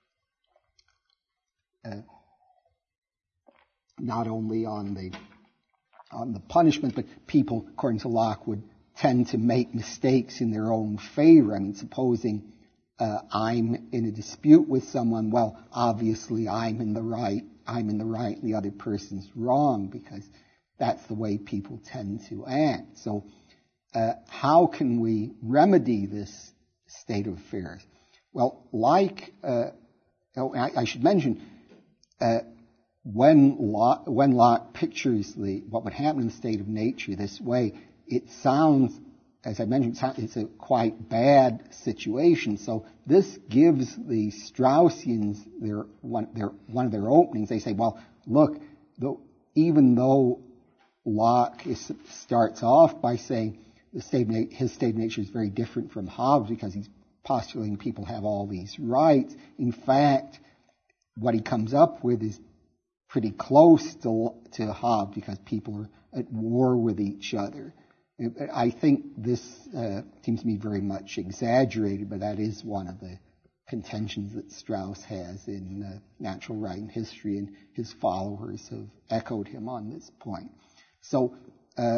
uh, not only on the on the punishment, but people, according to Locke, would tend to make mistakes in their own favor. I mean, supposing uh, I'm in a dispute with someone, well, obviously I'm in the right, I'm in the right, and the other person's wrong, because that's the way people tend to act. So uh, how can we remedy this state of affairs? Well, like, uh, oh, I, I should mention, uh, when Locke, when Locke pictures the, what would happen in the state of nature this way, it sounds, as I mentioned, it's a quite bad situation. So this gives the Straussians their one, their, one of their openings. They say, well, look, the, even though Locke is, starts off by saying the state of, his state of nature is very different from Hobbes because he's postulating people have all these rights, in fact, what he comes up with is pretty close to, to Hobbes because people are at war with each other. I think this uh, seems to me very much exaggerated, but that is one of the contentions that Strauss has in uh, Natural Right and History, and his followers have echoed him on this point. So uh,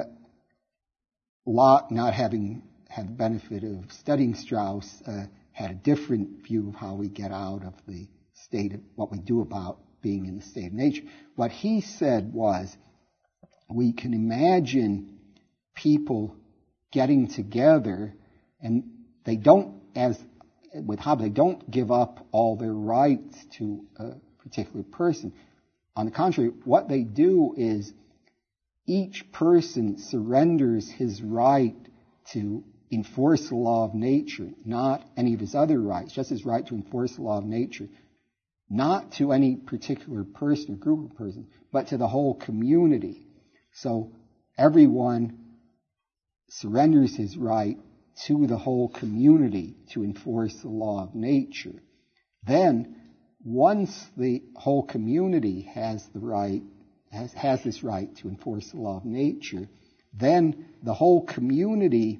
Locke, not having had the benefit of studying Strauss, uh, had a different view of how we get out of the state of what we do about being in the state of nature. What he said was, we can imagine people getting together, and they don't, as with Hobbes, they don't give up all their rights to a particular person. On the contrary, what they do is each person surrenders his right to enforce the law of nature, not any of his other rights, just his right to enforce the law of nature, not to any particular person or group of persons, but to the whole community. So everyone surrenders his right to the whole community to enforce the law of nature. Then, once the whole community has the right, has, has this right to enforce the law of nature, then the whole community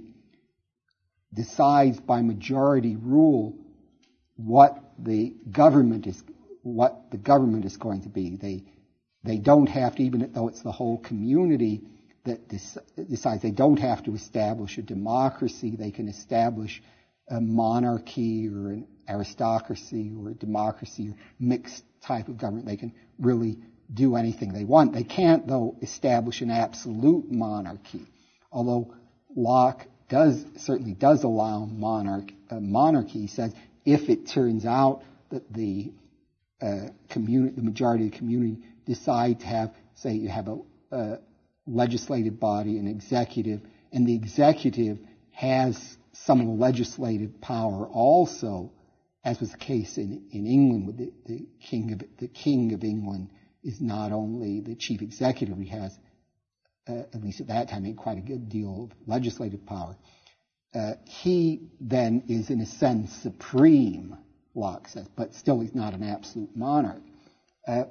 decides by majority rule what the government is, what the government is going to be. They, they don't have to, even though it's the whole community that decides, they don't have to establish a democracy. They can establish a monarchy or an aristocracy or a democracy or mixed type of government. They can really do anything they want. They can't, though, establish an absolute monarchy. Although Locke does certainly does allow monarch, uh, monarchy. He says if it turns out that the uh, community, the majority of the community decide to have, say, you have a, a legislative body, an executive, and the executive has some of the legislative power also, as was the case in, in England with the, the king of the king of England is not only the chief executive, he has, uh, at least at that time, had quite a good deal of legislative power. Uh, he then is, in a sense, supreme, Locke says, but still he's not an absolute monarch. Uh,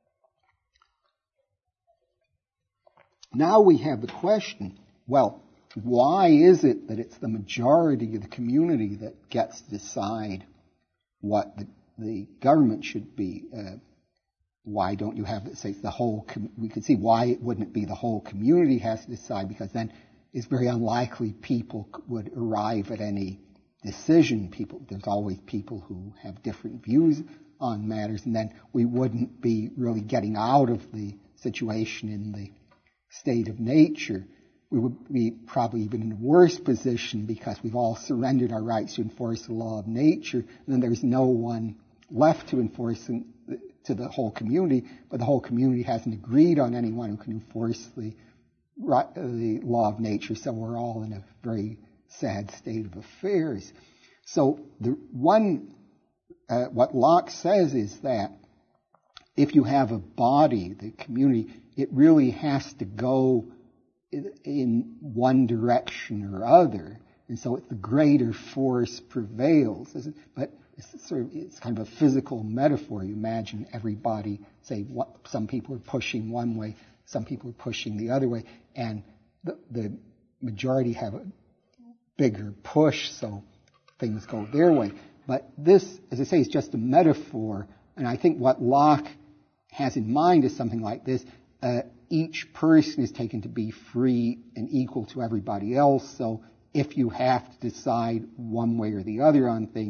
now we have the question, well, why is it that it's the majority of the community that gets to decide what the, the government should be? Uh, why don't you have, say, the whole, com- we could see why it wouldn't be the whole community has to decide, because then it's very unlikely people would arrive at any decision. People, there's always people who have different views on matters, and then we wouldn't be really getting out of the situation in the state of nature. We would be probably even in a worse position because we've all surrendered our rights to enforce the law of nature, and then there's no one left to enforce in, to the whole community, but the whole community hasn't agreed on anyone who can enforce the, the law of nature, so we're all in a very sad state of affairs. So the one, uh, what Locke says is that if you have a body, the community, it really has to go in one direction or other, and so it's the greater force prevails. But it's sort of, it's kind of a physical metaphor. You imagine everybody, say, what, some people are pushing one way, some people are pushing the other way, and the, the majority have a bigger push, so things go their way. But this, as I say, is just a metaphor, and I think what Locke has in mind is something like this. Uh, each person is taken to be free and equal to everybody else, so if you have to decide one way or the other on things,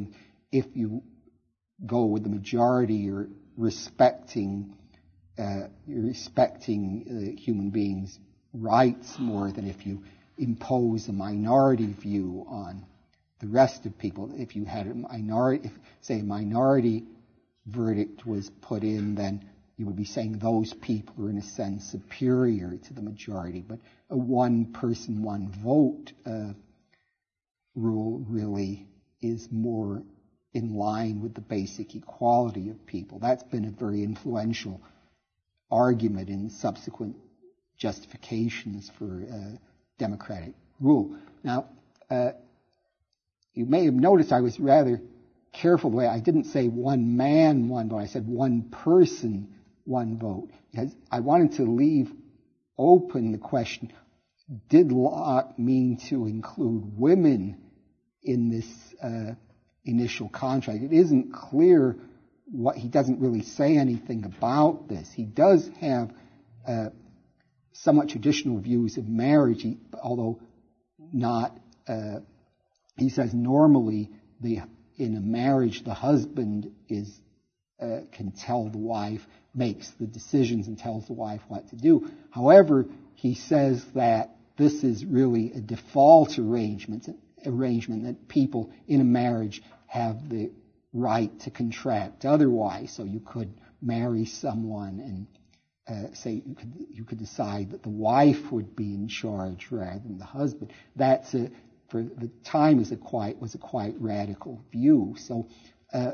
if you go with the majority, you're respecting uh, you're respecting uh, human beings' rights more than if you impose a minority view on the rest of people. If you had a minority, if, say, a minority verdict was put in, then you would be saying those people are in a sense superior to the majority. But a one person, one vote uh, rule really is more in line with the basic equality of people. That's been a very influential argument in subsequent justifications for uh, democratic rule. Now, uh, you may have noticed I was rather careful the way I didn't say one man, one vote. I said one person, one vote. Because I wanted to leave open the question, did Locke mean to include women in this uh, initial contract? It isn't clear what, he doesn't really say anything about this. He does have uh, somewhat traditional views of marriage, he, although not, uh, he says normally the, in a marriage the husband is uh, can tell the wife, makes the decisions and tells the wife what to do. However, he says that this is really a default arrangement, arrangement that people in a marriage have the right to contract otherwise. So you could marry someone and uh, say you could, you could decide that the wife would be in charge rather than the husband. That's a, for the time is a quite was a quite radical view. So uh,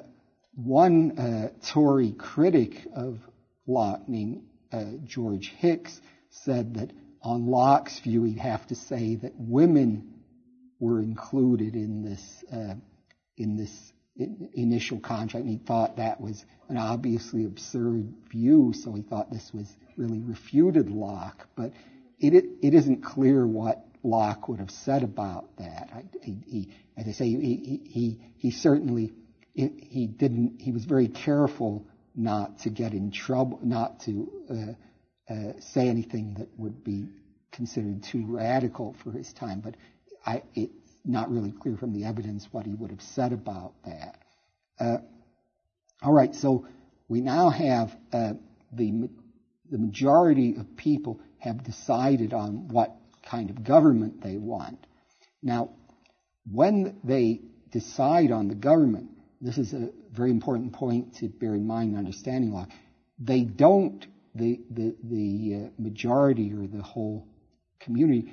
one uh, Tory critic of Locke named uh, George Hicks said that on Locke's view he'd have to say that women were included in this uh, in this initial contract, and he thought that was an obviously absurd view, so he thought this was really refuted Locke. But it it, it isn't clear what Locke would have said about that. I, he, he, as I say, he he, he certainly he didn't. He was very careful not to get in trouble, not to uh, uh, say anything that would be considered too radical for his time. But I, it's not really clear from the evidence what he would have said about that. Uh, all right, so we now have uh, the the majority of people have decided on what kind of government they want. Now, when they decide on the government, this is a very important point to bear in mind in understanding Locke. They don't, the the the uh, majority or the whole community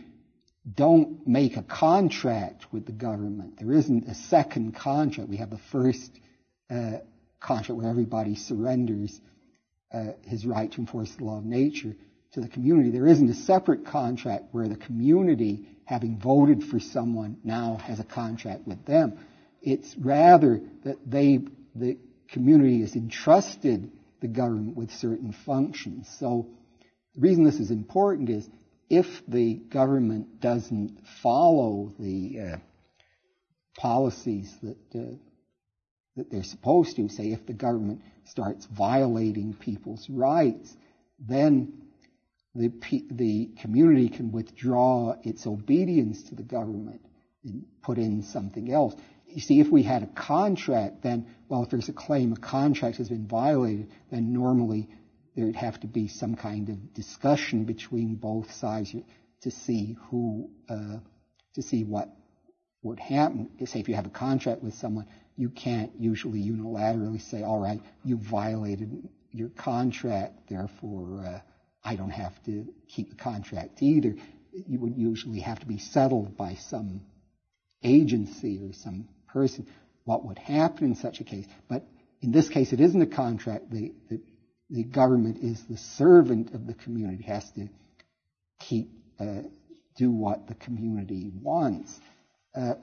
don't make a contract with the government. There isn't a second contract. We have the first uh, contract where everybody surrenders uh, his right to enforce the law of nature to the community. There isn't a separate contract where the community, having voted for someone, now has a contract with them. It's rather that they, the community has entrusted the government with certain functions. So the reason this is important is if the government doesn't follow the uh, policies that uh, that they're supposed to, say if the government starts violating people's rights, then the the community can withdraw its obedience to the government and put in something else. You see, if we had a contract, then, well, if there's a claim a contract has been violated, then normally there'd have to be some kind of discussion between both sides to see who, uh, to see what would happen. Say if you have a contract with someone, you can't usually unilaterally say, all right, you violated your contract, therefore uh, I don't have to keep the contract either. You would usually have to be settled by some agency or some person what would happen in such a case. But in this case, it isn't a contract. The, the, the government is the servant of the community, has to keep, uh, do what the community wants. Uh,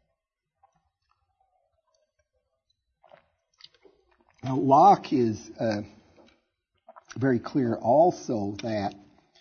now, Locke is uh, very clear also that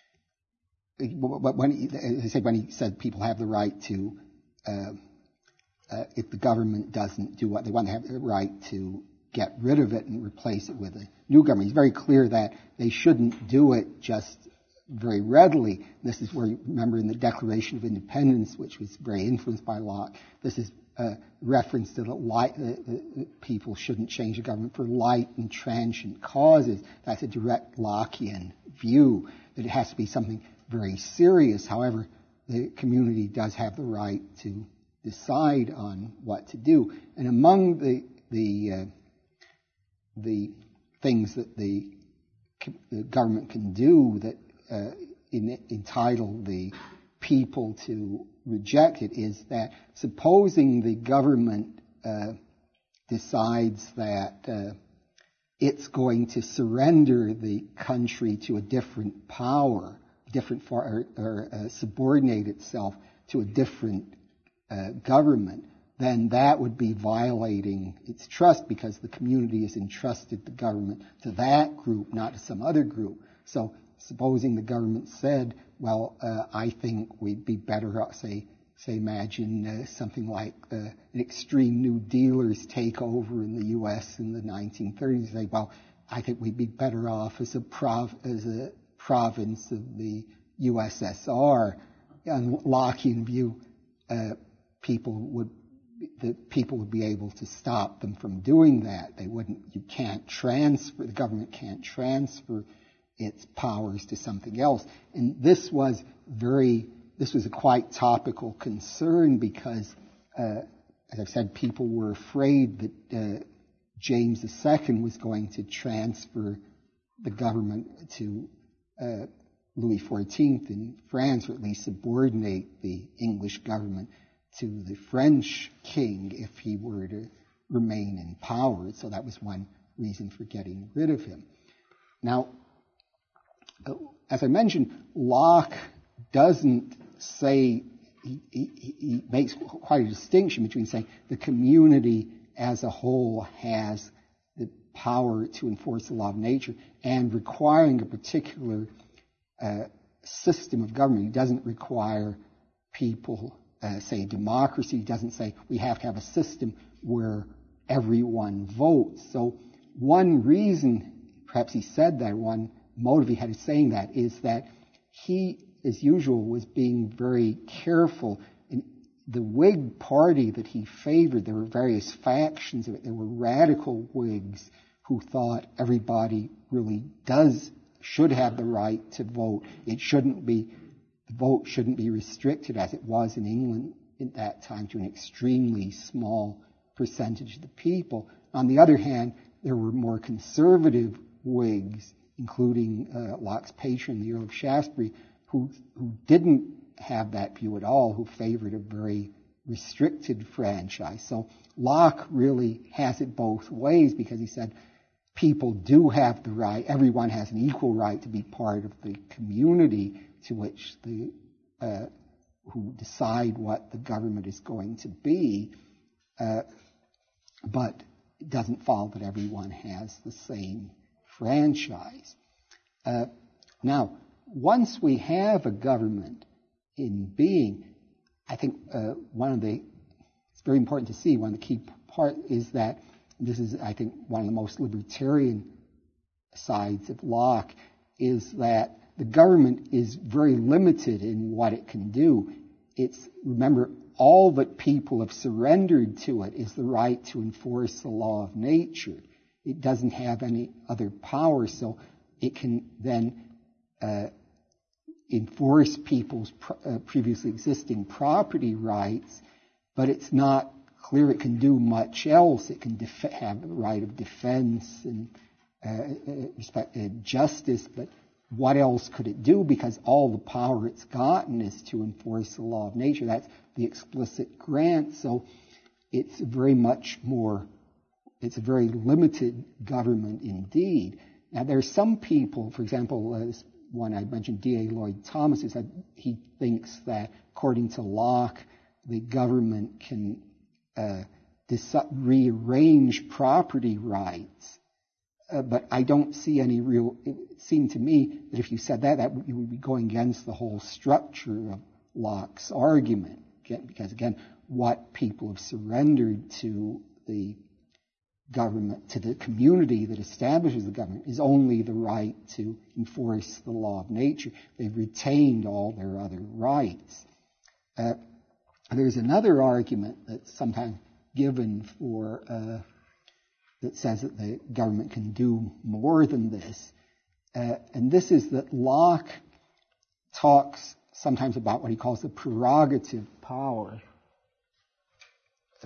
when he, as I said, when he said people have the right to, uh, uh, if the government doesn't do what they want, they have the right to get rid of it and replace it with a new government. He's very clear that they shouldn't do it just very readily. This is where, you remember in the Declaration of Independence, which was very influenced by Locke, this is uh, reference to the light, uh, uh, people shouldn't change the government for light and transient causes. That's a direct Lockean view, that it has to be something very serious. However, the community does have the right to decide on what to do. And among the the uh, the things that the, the government can do that uh, in, entitle the people to reject it is that supposing the government uh, decides that uh, it's going to surrender the country to a different power, different for, or, or uh, subordinate itself to a different uh, government, then that would be violating its trust, because the community has entrusted the government to that group, not to some other group. So supposing the government said, well, uh, I think we'd be better off, say, say imagine uh, something like uh, an extreme New Dealers takeover in the U S in the nineteen thirties. Say, well, I think we'd be better off as a, prov- as a province of the U S S R. In Lockean view, uh, people would the people would be able to stop them from doing that. They wouldn't. You can't transfer. The government can't transfer its powers to something else. And this was very. This was a quite topical concern because, uh, as I said, people were afraid that uh, James the Second was going to transfer the government to uh, Louis the Fourteenth in France, or at least subordinate the English government to the French king if he were to remain in power. So that was one reason for getting rid of him. Now, uh, as I mentioned, Locke doesn't say, he, he, he makes quite a distinction between saying the community as a whole has the power to enforce the law of nature and requiring a particular uh, system of government. He doesn't require people Uh, say democracy. He doesn't say we have to have a system where everyone votes. So one reason, perhaps he said that, one motive he had in saying that, is that he, as usual, was being very careful. In the Whig party that he favored, there were various factions of it. There were radical Whigs who thought everybody really does, should have the right to vote. It shouldn't be The vote shouldn't be restricted, as it was in England at that time, to an extremely small percentage of the people. On the other hand, there were more conservative Whigs, including uh, Locke's patron, the Earl of Shaftesbury, who, who didn't have that view at all, who favored a very restricted franchise. So Locke really has it both ways, because he said people do have the right, everyone has an equal right to be part of the community to which the uh, who decide what the government is going to be, uh, but it doesn't follow that everyone has the same franchise. Uh, now, once we have a government in being, I think uh, one of the, it's very important to see, one of the key part is that, this is, I think, one of the most libertarian sides of Locke, is that the government is very limited in what it can do. It's, remember, all that people have surrendered to it is the right to enforce the law of nature. It doesn't have any other power, so it can then uh, enforce people's pr- uh, previously existing property rights, but it's not clear it can do much else. It can def- have the right of defense and uh, uh, respect, uh, justice, but what else could it do? Because all the power it's gotten is to enforce the law of nature. That's the explicit grant. So it's very much more, it's a very limited government indeed. Now there are some people, for example, uh, this one I mentioned, D A Lloyd Thomas, who said he thinks that according to Locke, the government can uh, dis- rearrange property rights. Uh, but I don't see any real, it seemed to me that if you said that, that you would be going against the whole structure of Locke's argument. Again, because again, what people have surrendered to the government, to the community that establishes the government, is only the right to enforce the law of nature. They've retained all their other rights. Uh, there's another argument that's sometimes given for uh, that says that the government can do more than this, uh, and this is that Locke talks sometimes about what he calls the prerogative power. Uh,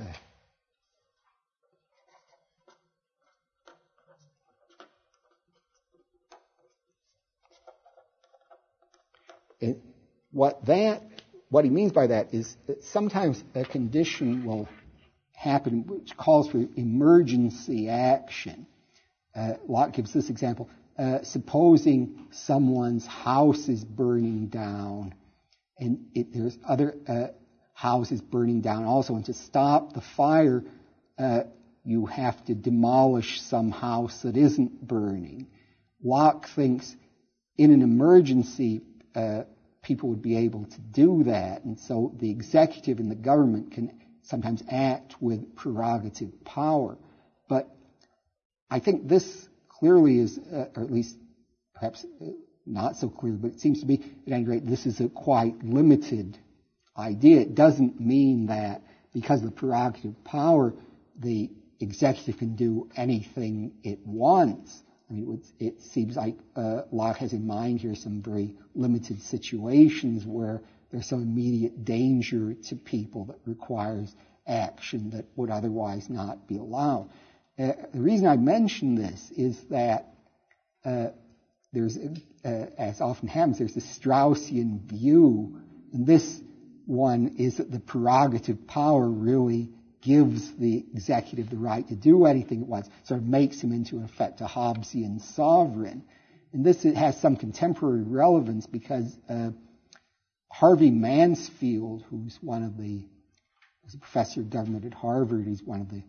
it, what that, what he means by that is that sometimes a condition will happen which calls for emergency action. Uh, Locke gives this example. Uh, supposing someone's house is burning down, and it, there's other uh, houses burning down also, and to stop the fire, uh, you have to demolish some house that isn't burning. Locke thinks in an emergency, uh, people would be able to do that, and so the executive and the government can sometimes act with prerogative power. But I think this clearly is, uh, or at least perhaps uh, not so clear, but it seems to be, at any rate, this is a quite limited idea. It doesn't mean that because of the prerogative power, the executive can do anything it wants. I mean, it, it seems like uh, Locke has in mind here some very limited situations where there's some immediate danger to people that requires action that would otherwise not be allowed. Uh, the reason I mention this is that uh, there's, uh, as often happens, there's a Straussian view, and this one is that the prerogative power really gives the executive the right to do anything it wants, sort of makes him into, in effect, a Hobbesian sovereign. And this it has some contemporary relevance because uh, Harvey Mansfield, who's one of the, who's a professor of government at Harvard, he's one of the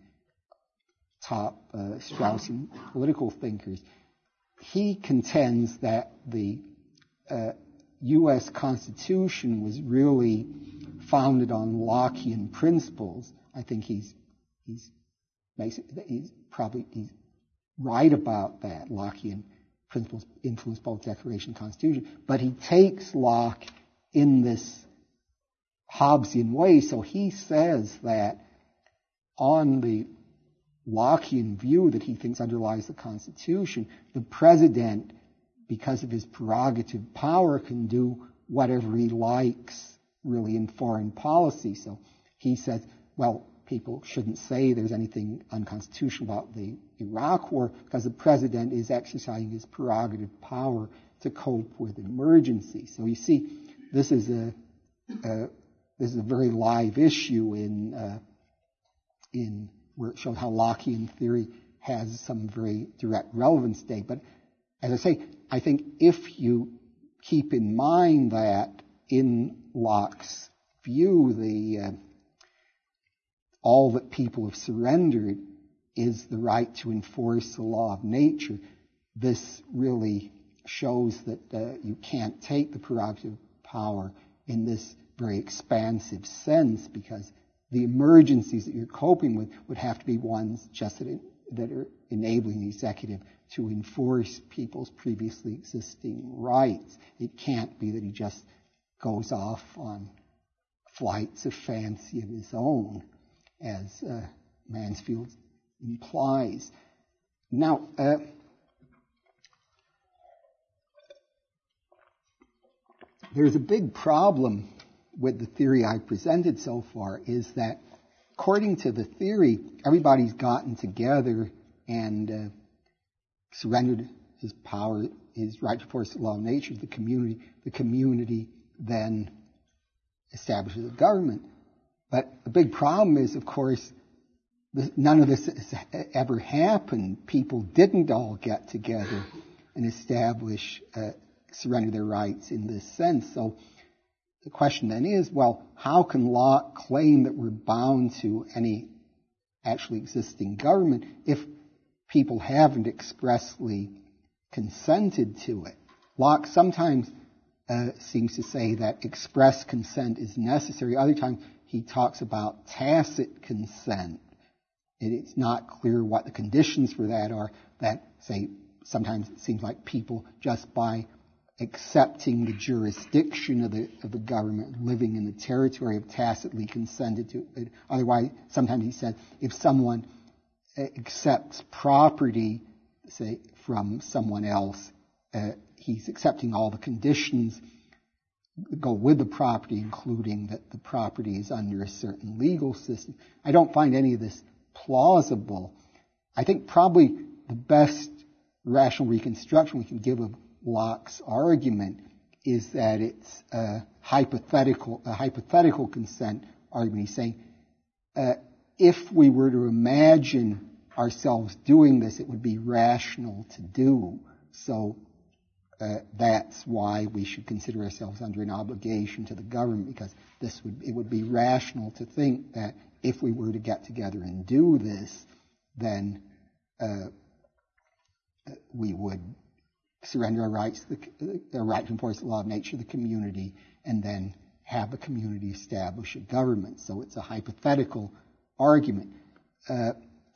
top uh, Straussian political thinkers, he contends that the uh, U S Constitution was really founded on Lockean principles. I think he's he's makes it, he's probably he's right about that. Lockean principles influence both Declaration and Constitution, but he takes Locke in this Hobbesian way. So he says that on the Lockean view that he thinks underlies the Constitution, the president, because of his prerogative power, can do whatever he likes, really, in foreign policy. So he says, well, people shouldn't say there's anything unconstitutional about the Iraq War because the president is exercising his prerogative power to cope with emergency. So you see, this is a, a this is a very live issue in uh, in where it shows how Lockean theory has some very direct relevance today. But as I say, I think if you keep in mind that in Locke's view, the uh, all that people have surrendered is the right to enforce the law of nature, this really shows that uh, you can't take the prerogative power in this very expansive sense, because the emergencies that you're coping with would have to be ones just that, it, that are enabling the executive to enforce people's previously existing rights. It can't be that he just goes off on flights of fancy of his own, as uh, Mansfield implies. Now, uh, there's a big problem with the theory I presented so far, is that according to the theory, everybody's gotten together and uh, surrendered his power, his right to enforce the law of nature to the community. The community then establishes a government. But the big problem is, of course, this, none of this has ever happened. People didn't all get together and establish, uh, surrender their rights in this sense. So the question then is, well, how can Locke claim that we're bound to any actually existing government if people haven't expressly consented to it? Locke sometimes uh, seems to say that express consent is necessary. Other times he talks about tacit consent. And it's not clear what the conditions for that are. That, say, sometimes it seems like people just by accepting the jurisdiction of the of the government, living in the territory of tacitly consented to it. Otherwise, sometimes he said, if someone accepts property, say, from someone else, uh, he's accepting all the conditions that go with the property, including that the property is under a certain legal system. I don't find any of this plausible. I think probably the best rational reconstruction we can give of Locke's argument is that it's a hypothetical, a hypothetical consent argument. He's saying, uh, if we were to imagine ourselves doing this, it would be rational to do. So uh, that's why we should consider ourselves under an obligation to the government, because this would it would be rational to think that if we were to get together and do this, then uh, we would surrender our rights, to the, the right to enforce the law of nature of the community, and then have the community establish a government. So it's a hypothetical argument. Uh,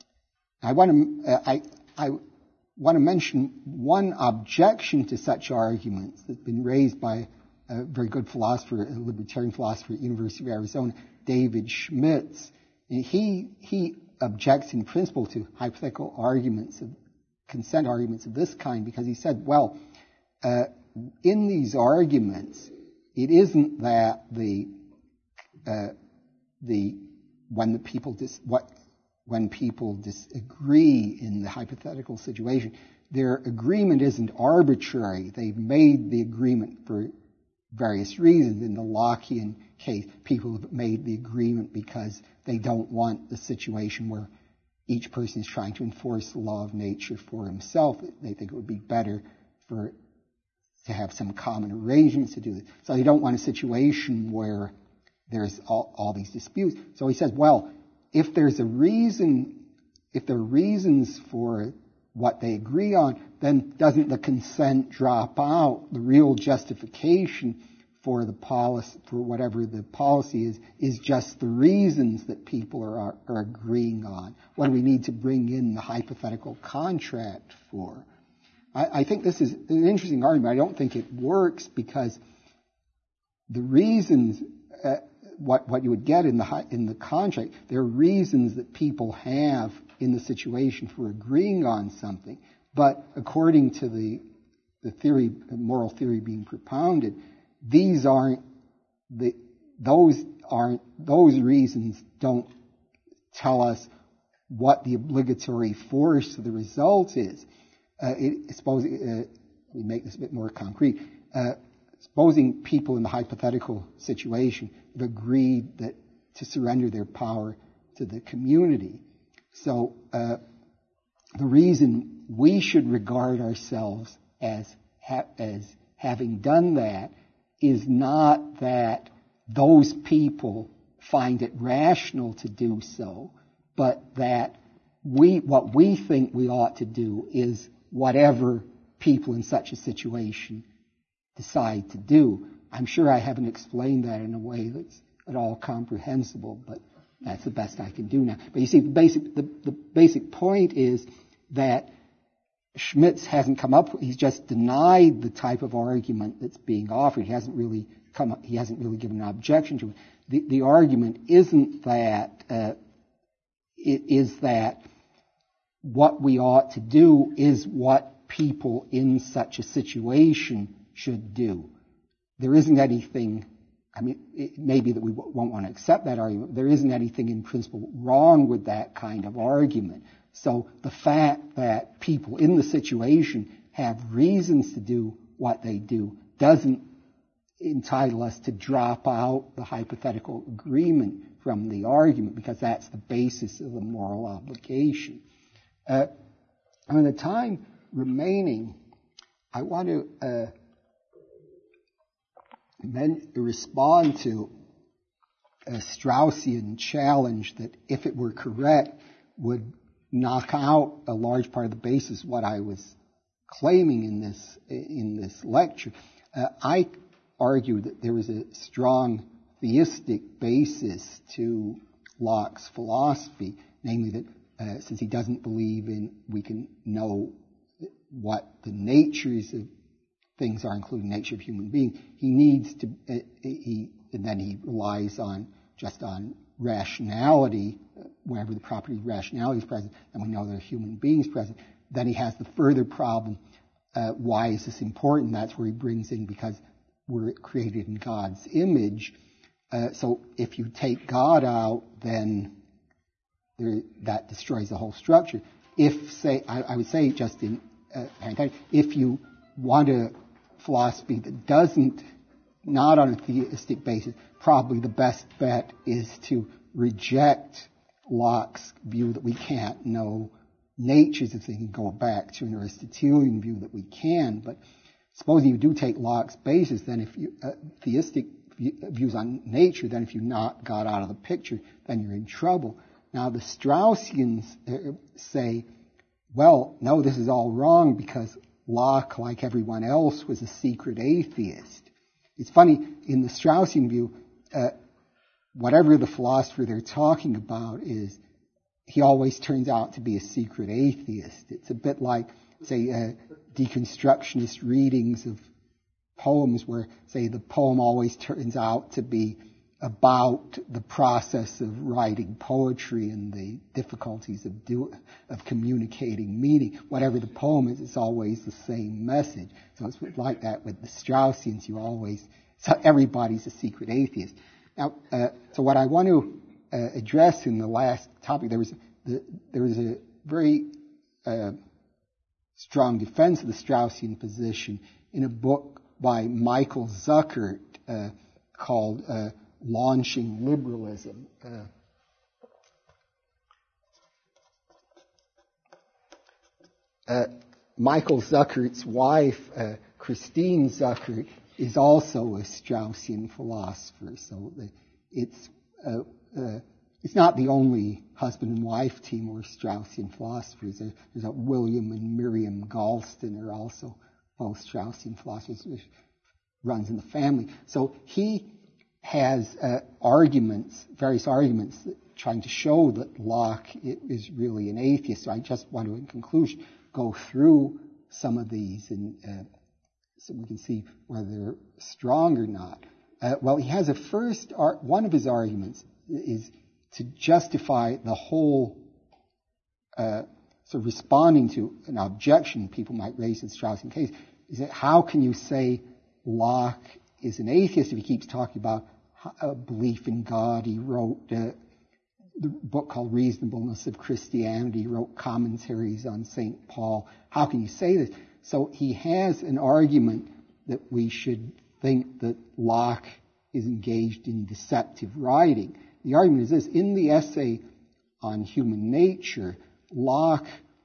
I want to uh, I I want to mention one objection to such arguments that's been raised by a very good philosopher, a libertarian philosopher at the University of Arizona, David Schmitz. And he he objects in principle to hypothetical arguments of consent arguments of this kind, because he said, well, uh, in these arguments, it isn't that the uh, the when the people dis, what when people disagree in the hypothetical situation, their agreement isn't arbitrary. They've made the agreement for various reasons. In the Lockean case, people have made the agreement because they don't want the situation where each person is trying to enforce the law of nature for himself. They think it would be better for to have some common arrangements to do this. So they don't want a situation where there's all, all these disputes. So he says, well, if there's a reason, if there are reasons for what they agree on, then doesn't the consent drop out? The real justification for the policy, for whatever the policy is, is just the reasons that people are, are, are agreeing on. What do we need to bring in the hypothetical contract for? I, I think this is an interesting argument. I don't think it works, because the reasons, uh, what, what you would get in the, in the contract, there are reasons that people have in the situation for agreeing on something. But according to the, the theory, the moral theory being propounded, these aren't the, those aren't, those reasons don't tell us what the obligatory force of the result is. Uh, it, suppose, uh, we make this a bit more concrete. Uh, supposing people in the hypothetical situation have agreed that to surrender their power to the community. So, uh, the reason we should regard ourselves as, ha- as having done that is not that those people find it rational to do so, but that we, what we think we ought to do is whatever people in such a situation decide to do. I'm sure I haven't explained that in a way that's at all comprehensible, but that's the best I can do now. But you see, the basic, the, the basic point is that Schmitz hasn't come up, he's just denied the type of argument that's being offered. He hasn't really come up, he hasn't really given an objection to it. The, the argument isn't that, uh, it is that what we ought to do is what people in such a situation should do. There isn't anything, I mean, it may be that we won't want to accept that argument. There isn't anything in principle wrong with that kind of argument. So the fact that people in the situation have reasons to do what they do doesn't entitle us to drop out the hypothetical agreement from the argument, because that's the basis of the moral obligation. Uh, in the time remaining, I want to uh, men- respond to a Straussian challenge that, if it were correct, would knock out a large part of the basis of what I was claiming in this in this lecture. Uh, I argue that there is a strong theistic basis to Locke's philosophy, namely that uh, since he doesn't believe in we can know what the natures of things are, including nature of human beings. He needs to, uh, he, and then he relies on, just on rationality, uh, whenever the property of rationality is present, and we know there are human beings present. Then he has the further problem, uh, why is this important? That's where he brings in, because we're created in God's image. Uh, so if you take God out, then there, that destroys the whole structure. If, say, I, I would say just in, uh, if you want a philosophy that doesn't, not on a theistic basis, probably the best bet is to reject Locke's view that we can't know natures of things and go back to an Aristotelian view that we can. But supposing you do take Locke's basis, then if you, uh, theistic views on nature, then if you knock God out of the picture, then you're in trouble. Now the Straussians uh, say, well, no, this is all wrong because Locke, like everyone else, was a secret atheist. It's funny, in the Straussian view, uh, whatever the philosopher they're talking about is, he always turns out to be a secret atheist. It's a bit like, say, uh, deconstructionist readings of poems where, say, the poem always turns out to be about the process of writing poetry and the difficulties of do, of communicating meaning. Whatever the poem is, it's always the same message. So it's like that with the Straussians. You always, so everybody's a secret atheist. Now, uh, so what I want to uh, address in the last topic, there was the, there was a very uh, strong defense of the Straussian position in a book by Michael Zuckert uh, called uh, Launching Liberalism. Uh, uh, Michael Zuckert's wife, uh, Christine Zuckert, is also a Straussian philosopher. So the, it's uh, uh, it's not the only husband and wife team who are Straussian philosophers. There, there's a William and Miriam Galston are also both Straussian philosophers, which runs in the family. So he has uh, arguments, various arguments, that, trying to show that Locke is really an atheist. So I just want to, in conclusion, go through some of these and uh, so we can see whether they're strong or not. Uh, well, he has a first, ar- one of his arguments is to justify the whole, uh, so responding to an objection people might raise in the Straussian case, is that how can you say Locke is an atheist if he keeps talking about a belief in God? He wrote uh, the book called Reasonableness of Christianity. He wrote commentaries on Saint Paul. How can you say this? So he has an argument that we should think that Locke is engaged in deceptive writing. The argument is this: in the essay on human nature, Locke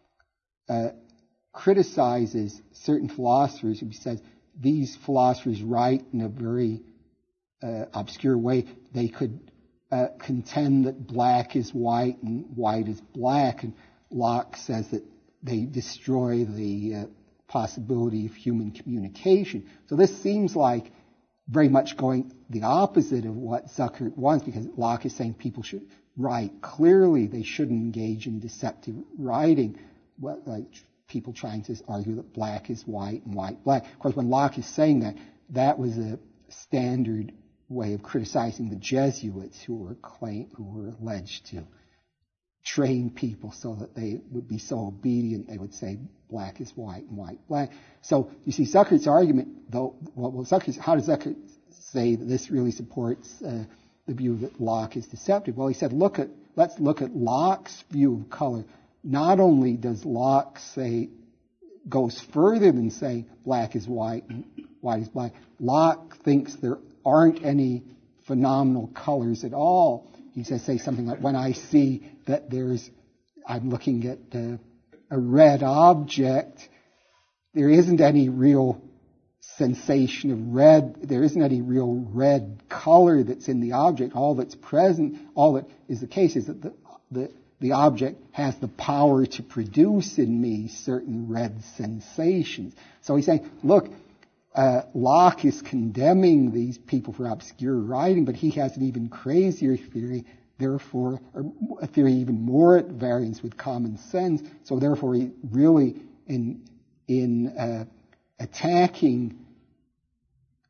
uh, criticizes certain philosophers who says these philosophers write in a very uh, obscure way. They could uh, contend that black is white and white is black, and Locke says that they destroy the uh, possibility of human communication. So this seems like very much going the opposite of what Zuckert wants, because Locke is saying people should write clearly. They shouldn't engage in deceptive writing, well, like people trying to argue that black is white and white black. Of course, when Locke is saying that, that was a standard way of criticizing the Jesuits who were claim, who were alleged to train people so that they would be so obedient they would say black is white and white black. So you see Zuckert's argument, though, well, well Zuckert, how does Zuckert say that this really supports uh, the view that Locke is deceptive? Well, he said, look at, let's look at Locke's view of color. Not only does Locke say, goes further than saying black is white and white is black, Locke thinks there aren't any phenomenal colors at all. He says, say something like, when I see that there's, I'm looking at uh, a red object, there isn't any real sensation of red. There isn't any real red color that's in the object. All that's present, all that is the case is that the, the, the object has the power to produce in me certain red sensations. So he's saying, look, Uh, Locke is condemning these people for obscure writing, but he has an even crazier theory, therefore, or a theory even more at variance with common sense. So therefore, he really, in in uh, attacking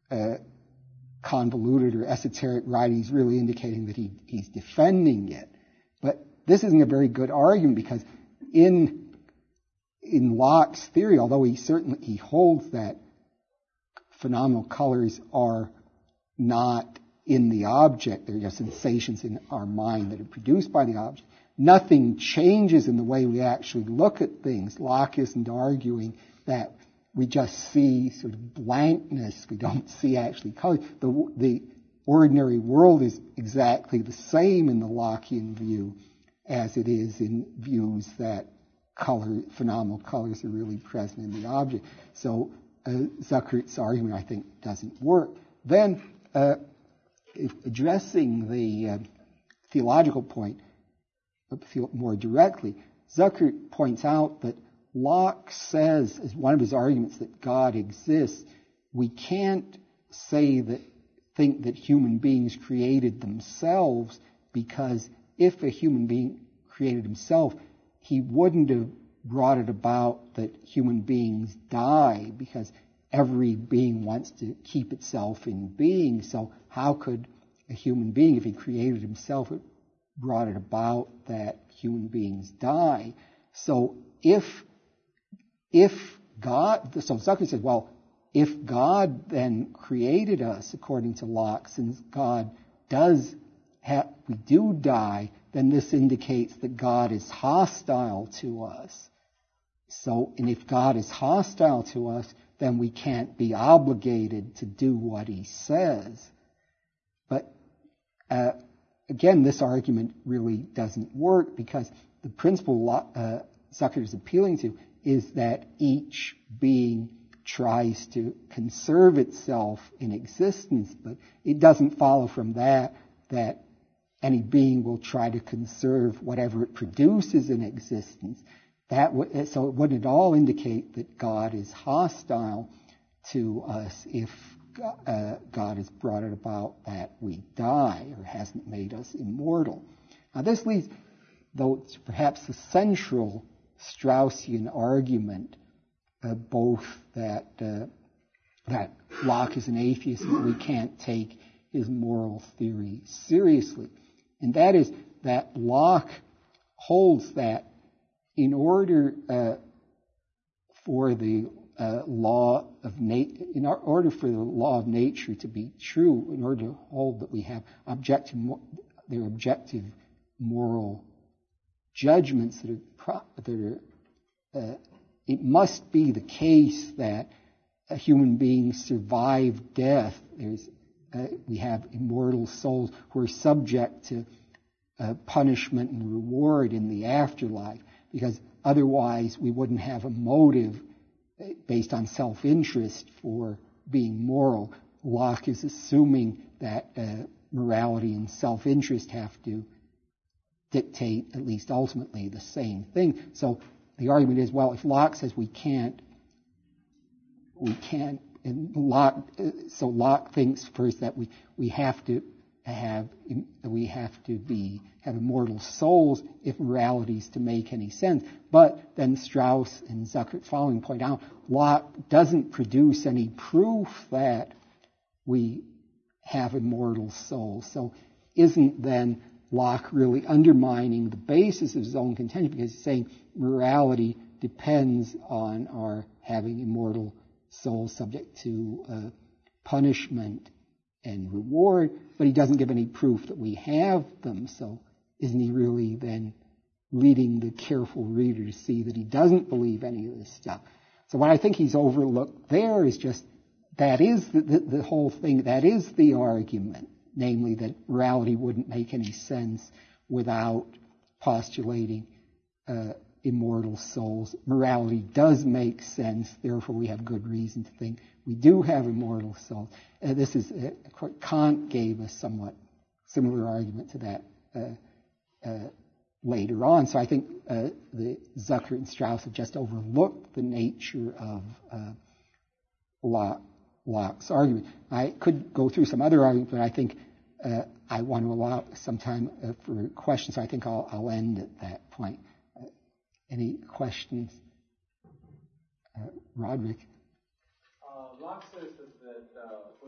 uh, convoluted or esoteric writing. He's really indicating that he, he's defending it. But this isn't a very good argument because in in Locke's theory, although he certainly he holds that phenomenal colors are not in the object, they're just sensations in our mind that are produced by the object, nothing changes in the way we actually look at things. Locke isn't arguing that we just see sort of blankness, we don't see actually color. The, the ordinary world is exactly the same in the Lockean view as it is in views that color, phenomenal colors are really present in the object. So uh, Zuckert's argument, I think, doesn't work. Then, uh, if addressing the uh, theological point more directly, Zuckert points out that Locke says, as one of his arguments, that God exists. We can't say that, think that human beings created themselves, because if a human being created himself, he wouldn't have brought it about that human beings die, because every being wants to keep itself in being. So how could a human being, if he created himself, it brought it about that human beings die? So if if God, so Zucker said, well, if God then created us according to Locke, since God does have, we do die, then this indicates that God is hostile to us. So, and if God is hostile to us, then we can't be obligated to do what he says. But uh, again, this argument really doesn't work, because the principle uh, Zucker is appealing to is that each being tries to conserve itself in existence, but it doesn't follow from that that any being will try to conserve whatever it produces in existence. That w- so it wouldn't at all indicate that God is hostile to us if uh, God has brought it about that we die, or hasn't made us immortal. Now this leads, though it's perhaps the central Straussian argument, uh, both that uh, that Locke is an atheist and that we can't take his moral theory seriously. And that is that Locke holds that in order uh, for the uh, law of na- in order for the law of nature to be true, in order to hold that we have objective, their objective moral judgments that are, pro- that are uh, it must be the case that a human being survived death. There's uh, we have immortal souls who are subject to uh, punishment and reward in the afterlife, because otherwise we wouldn't have a motive based on self-interest for being moral. Locke is assuming that uh, morality and self-interest have to dictate, at least ultimately, the same thing. So the argument is, well, if Locke says we can't, we can't, and Locke, so Locke thinks first that we, we have to have, we have to be, have immortal souls if morality is to make any sense. But then Strauss and Zuckert following point out, Locke doesn't produce any proof that we have immortal souls. So isn't then Locke really undermining the basis of his own contention, because he's saying morality depends on our having immortal souls subject to uh, punishment and reward, but he doesn't give any proof that we have them. So isn't he really then leading the careful reader to see that he doesn't believe any of this stuff? So what I think he's overlooked there is just that is the, the, the whole thing, that is the argument, namely that morality wouldn't make any sense without postulating uh, immortal souls. Morality does make sense, therefore we have good reason to think we do have immortal souls. Uh, this is, uh, Kant gave a somewhat similar argument to that uh, uh, later on. So I think uh, the Zucker and Strauss have just overlooked the nature of uh, Locke, Locke's argument. I could go through some other arguments, but I think uh, I want to allow some time uh, for questions, so I think I'll, I'll end at that point. Uh, any questions? Uh, Roderick? Uh, Locke says that, that uh, when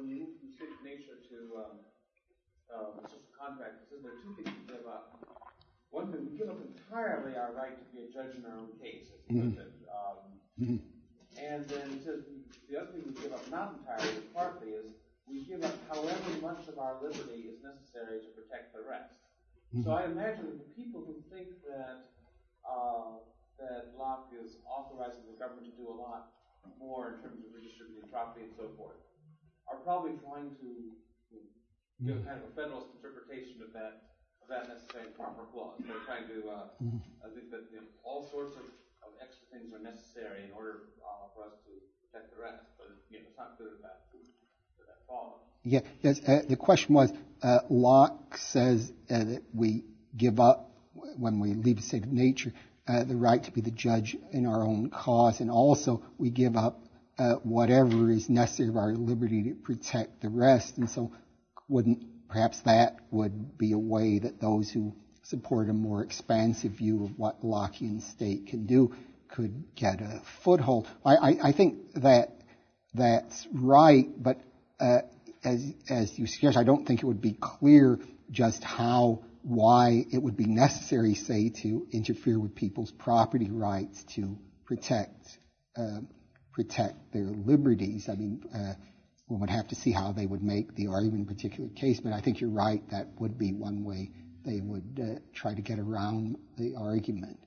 when you move from state of nature to um, uh, social contract, it says there are two things we give up. One thing, we give up entirely our right to be a judge in our own case. Mm-hmm. Um, mm-hmm. And then it says the other thing we give up, not entirely, but partly, is we give up however much of our liberty is necessary to protect the rest. Mm-hmm. So I imagine that the people who think that uh, that Locke is authorizing the government to do a lot more in terms of redistributing property and so forth are probably trying to give kind of a federalist interpretation of that of that necessary and proper clause. They're trying to uh, mm-hmm. I think that you know, all sorts of, of extra things are necessary in order uh, for us to protect the rest, but you know, it's not clear that that, that, that follows. Yeah, yes, uh, the question was, uh, Locke says uh, that we give up, when we leave the state of nature, uh, the right to be the judge in our own cause, and also we give up uh, whatever is necessary of our liberty to protect the rest. And so wouldn't perhaps that would be a way that those who support a more expansive view of what Lockean state can do could get a foothold. I, I, I think that that's right, but uh, as as you suggest, I don't think it would be clear just how, why it would be necessary, say, to interfere with people's property rights to protect uh, protect their liberties. I mean, uh, one would have to see how they would make the argument in a particular case, but I think you're right, that would be one way they would uh, try to get around the argument.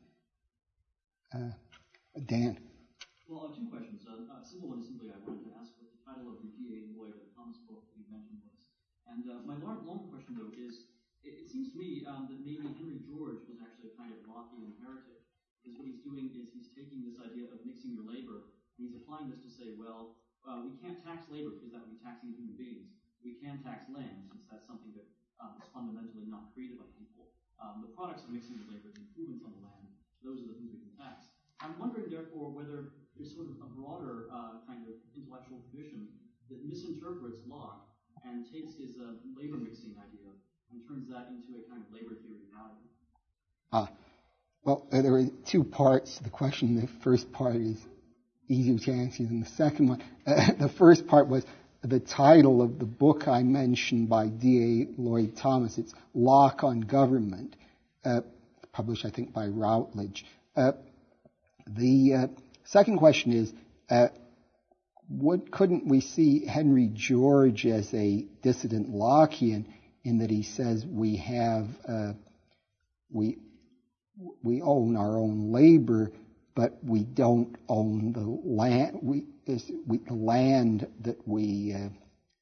Uh, Dan? Well, I have two questions. Uh, a simple one is simply I wanted to ask what the title of the D A Lloyd Thomas book that you mentioned was. And uh, my long, long question, though, is it, it seems to me um, that maybe Henry George was actually a kind of Lockean heretic, because what he's doing is he's taking this idea of mixing your labor, and he's applying this to say, well, uh, we can't tax labor because that would be taxing human beings. We can tax land, since that's something that um, is fundamentally not created by people. Um, the products of mixing the labor, the improvements on the land, those are the things we can tax. I'm wondering, therefore, whether there's sort of a broader uh, kind of intellectual tradition that misinterprets Locke and takes his uh, labor mixing idea and turns that into a kind of labor theory value. Ah, well, uh, there are two parts to the question. The first part is easier to answer than the second one. Uh, the first part was the title of the book I mentioned by D A Lloyd Thomas. It's Locke on Government, uh, published, I think, by Routledge. Uh, the uh, second question is, uh, what, couldn't we see Henry George as a dissident Lockean in that he says we have, uh, we we own our own labor, but we don't own the land. We, we the land that we uh,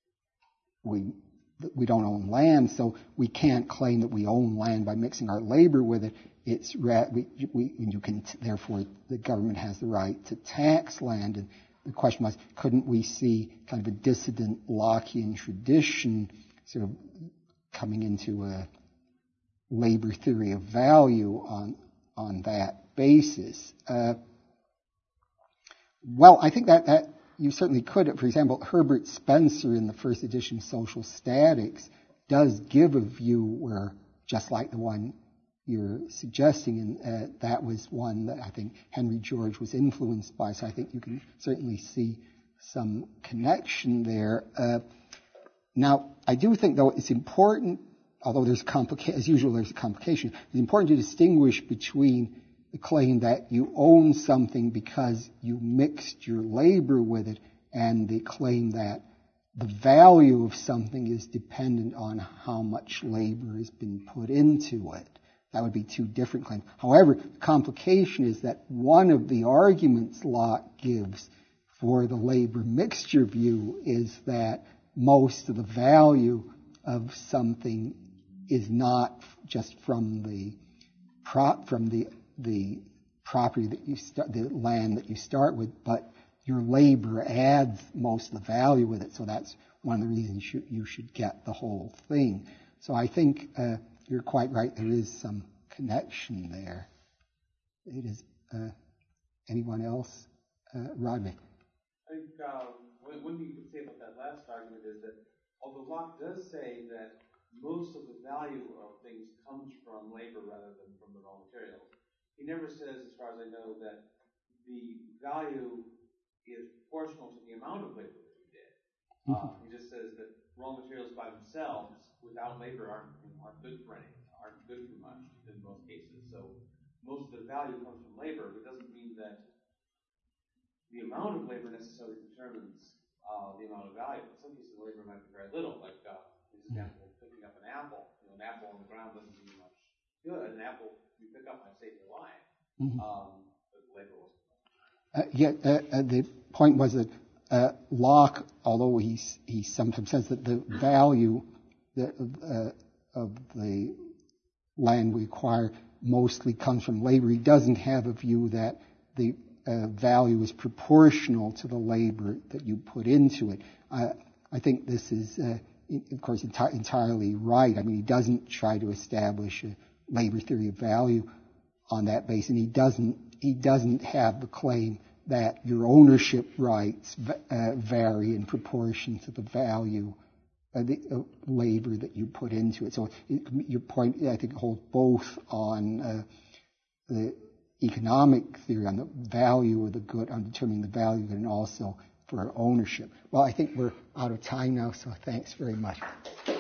we we don't own land, so we can't claim that we own land by mixing our labor with it. It's we, we you can therefore the government has the right to tax land. And the question was, couldn't we see kind of a dissident Lockean tradition sort of coming into a labor theory of value on on that basis? Uh, well, I think that, that you certainly could. For example, Herbert Spencer in the first edition of Social Statics does give a view where, just like the one you're suggesting, and uh, that was one that I think Henry George was influenced by, so I think you can certainly see some connection there. Uh, now, I do think, though, it's important, although there's complica- as usual there's a complication, it's important to distinguish between the claim that you own something because you mixed your labor with it and the claim that the value of something is dependent on how much labor has been put into it. That would be two different claims. However, the complication is that one of the arguments Locke gives for the labor mixture view is that most of the value of something is not just from the prop from the the property that you start, the land that you start with, but your labor adds most of the value with it. So that's one of the reasons you, you should get the whole thing. So I think uh, you're quite right. There is some connection there. It is. Uh, anyone else? Uh, Rodney? I think uh, one, one thing you could say about that last argument is that although Locke does say that most of the value of things comes from labor rather than from the raw materials, he never says, as far as I know, that the value is proportional to the amount of labor that you did. Uh, he just says that raw materials by themselves, without labor, aren't, aren't good for anything, aren't good for much in most cases. So most of the value comes from labor, but it doesn't mean that the amount of labor necessarily determines uh, the amount of value. In some cases, labor might be very little, like uh, this example of picking up an apple. You know, an apple on the ground doesn't do you much good. An apple you pick up might save your life, mm-hmm. um, but labor wasn't. Uh, yeah, uh, uh, the point was that uh, Locke, although he he sometimes says that the value that, uh, of the land we acquire mostly comes from labor, he doesn't have a view that the uh, value is proportional to the labor that you put into it. Uh, I think this is, uh, in, of course, enti- entirely right. I mean, he doesn't try to establish a labor theory of value on that basis, and he doesn't he doesn't have the claim that your ownership rights uh, vary in proportion to the value of the uh, labor that you put into it. So it, your point, I think, holds both on uh, the economic theory, on the value of the good, on determining the value of it, and also for ownership. Well, I think we're out of time now, so thanks very much.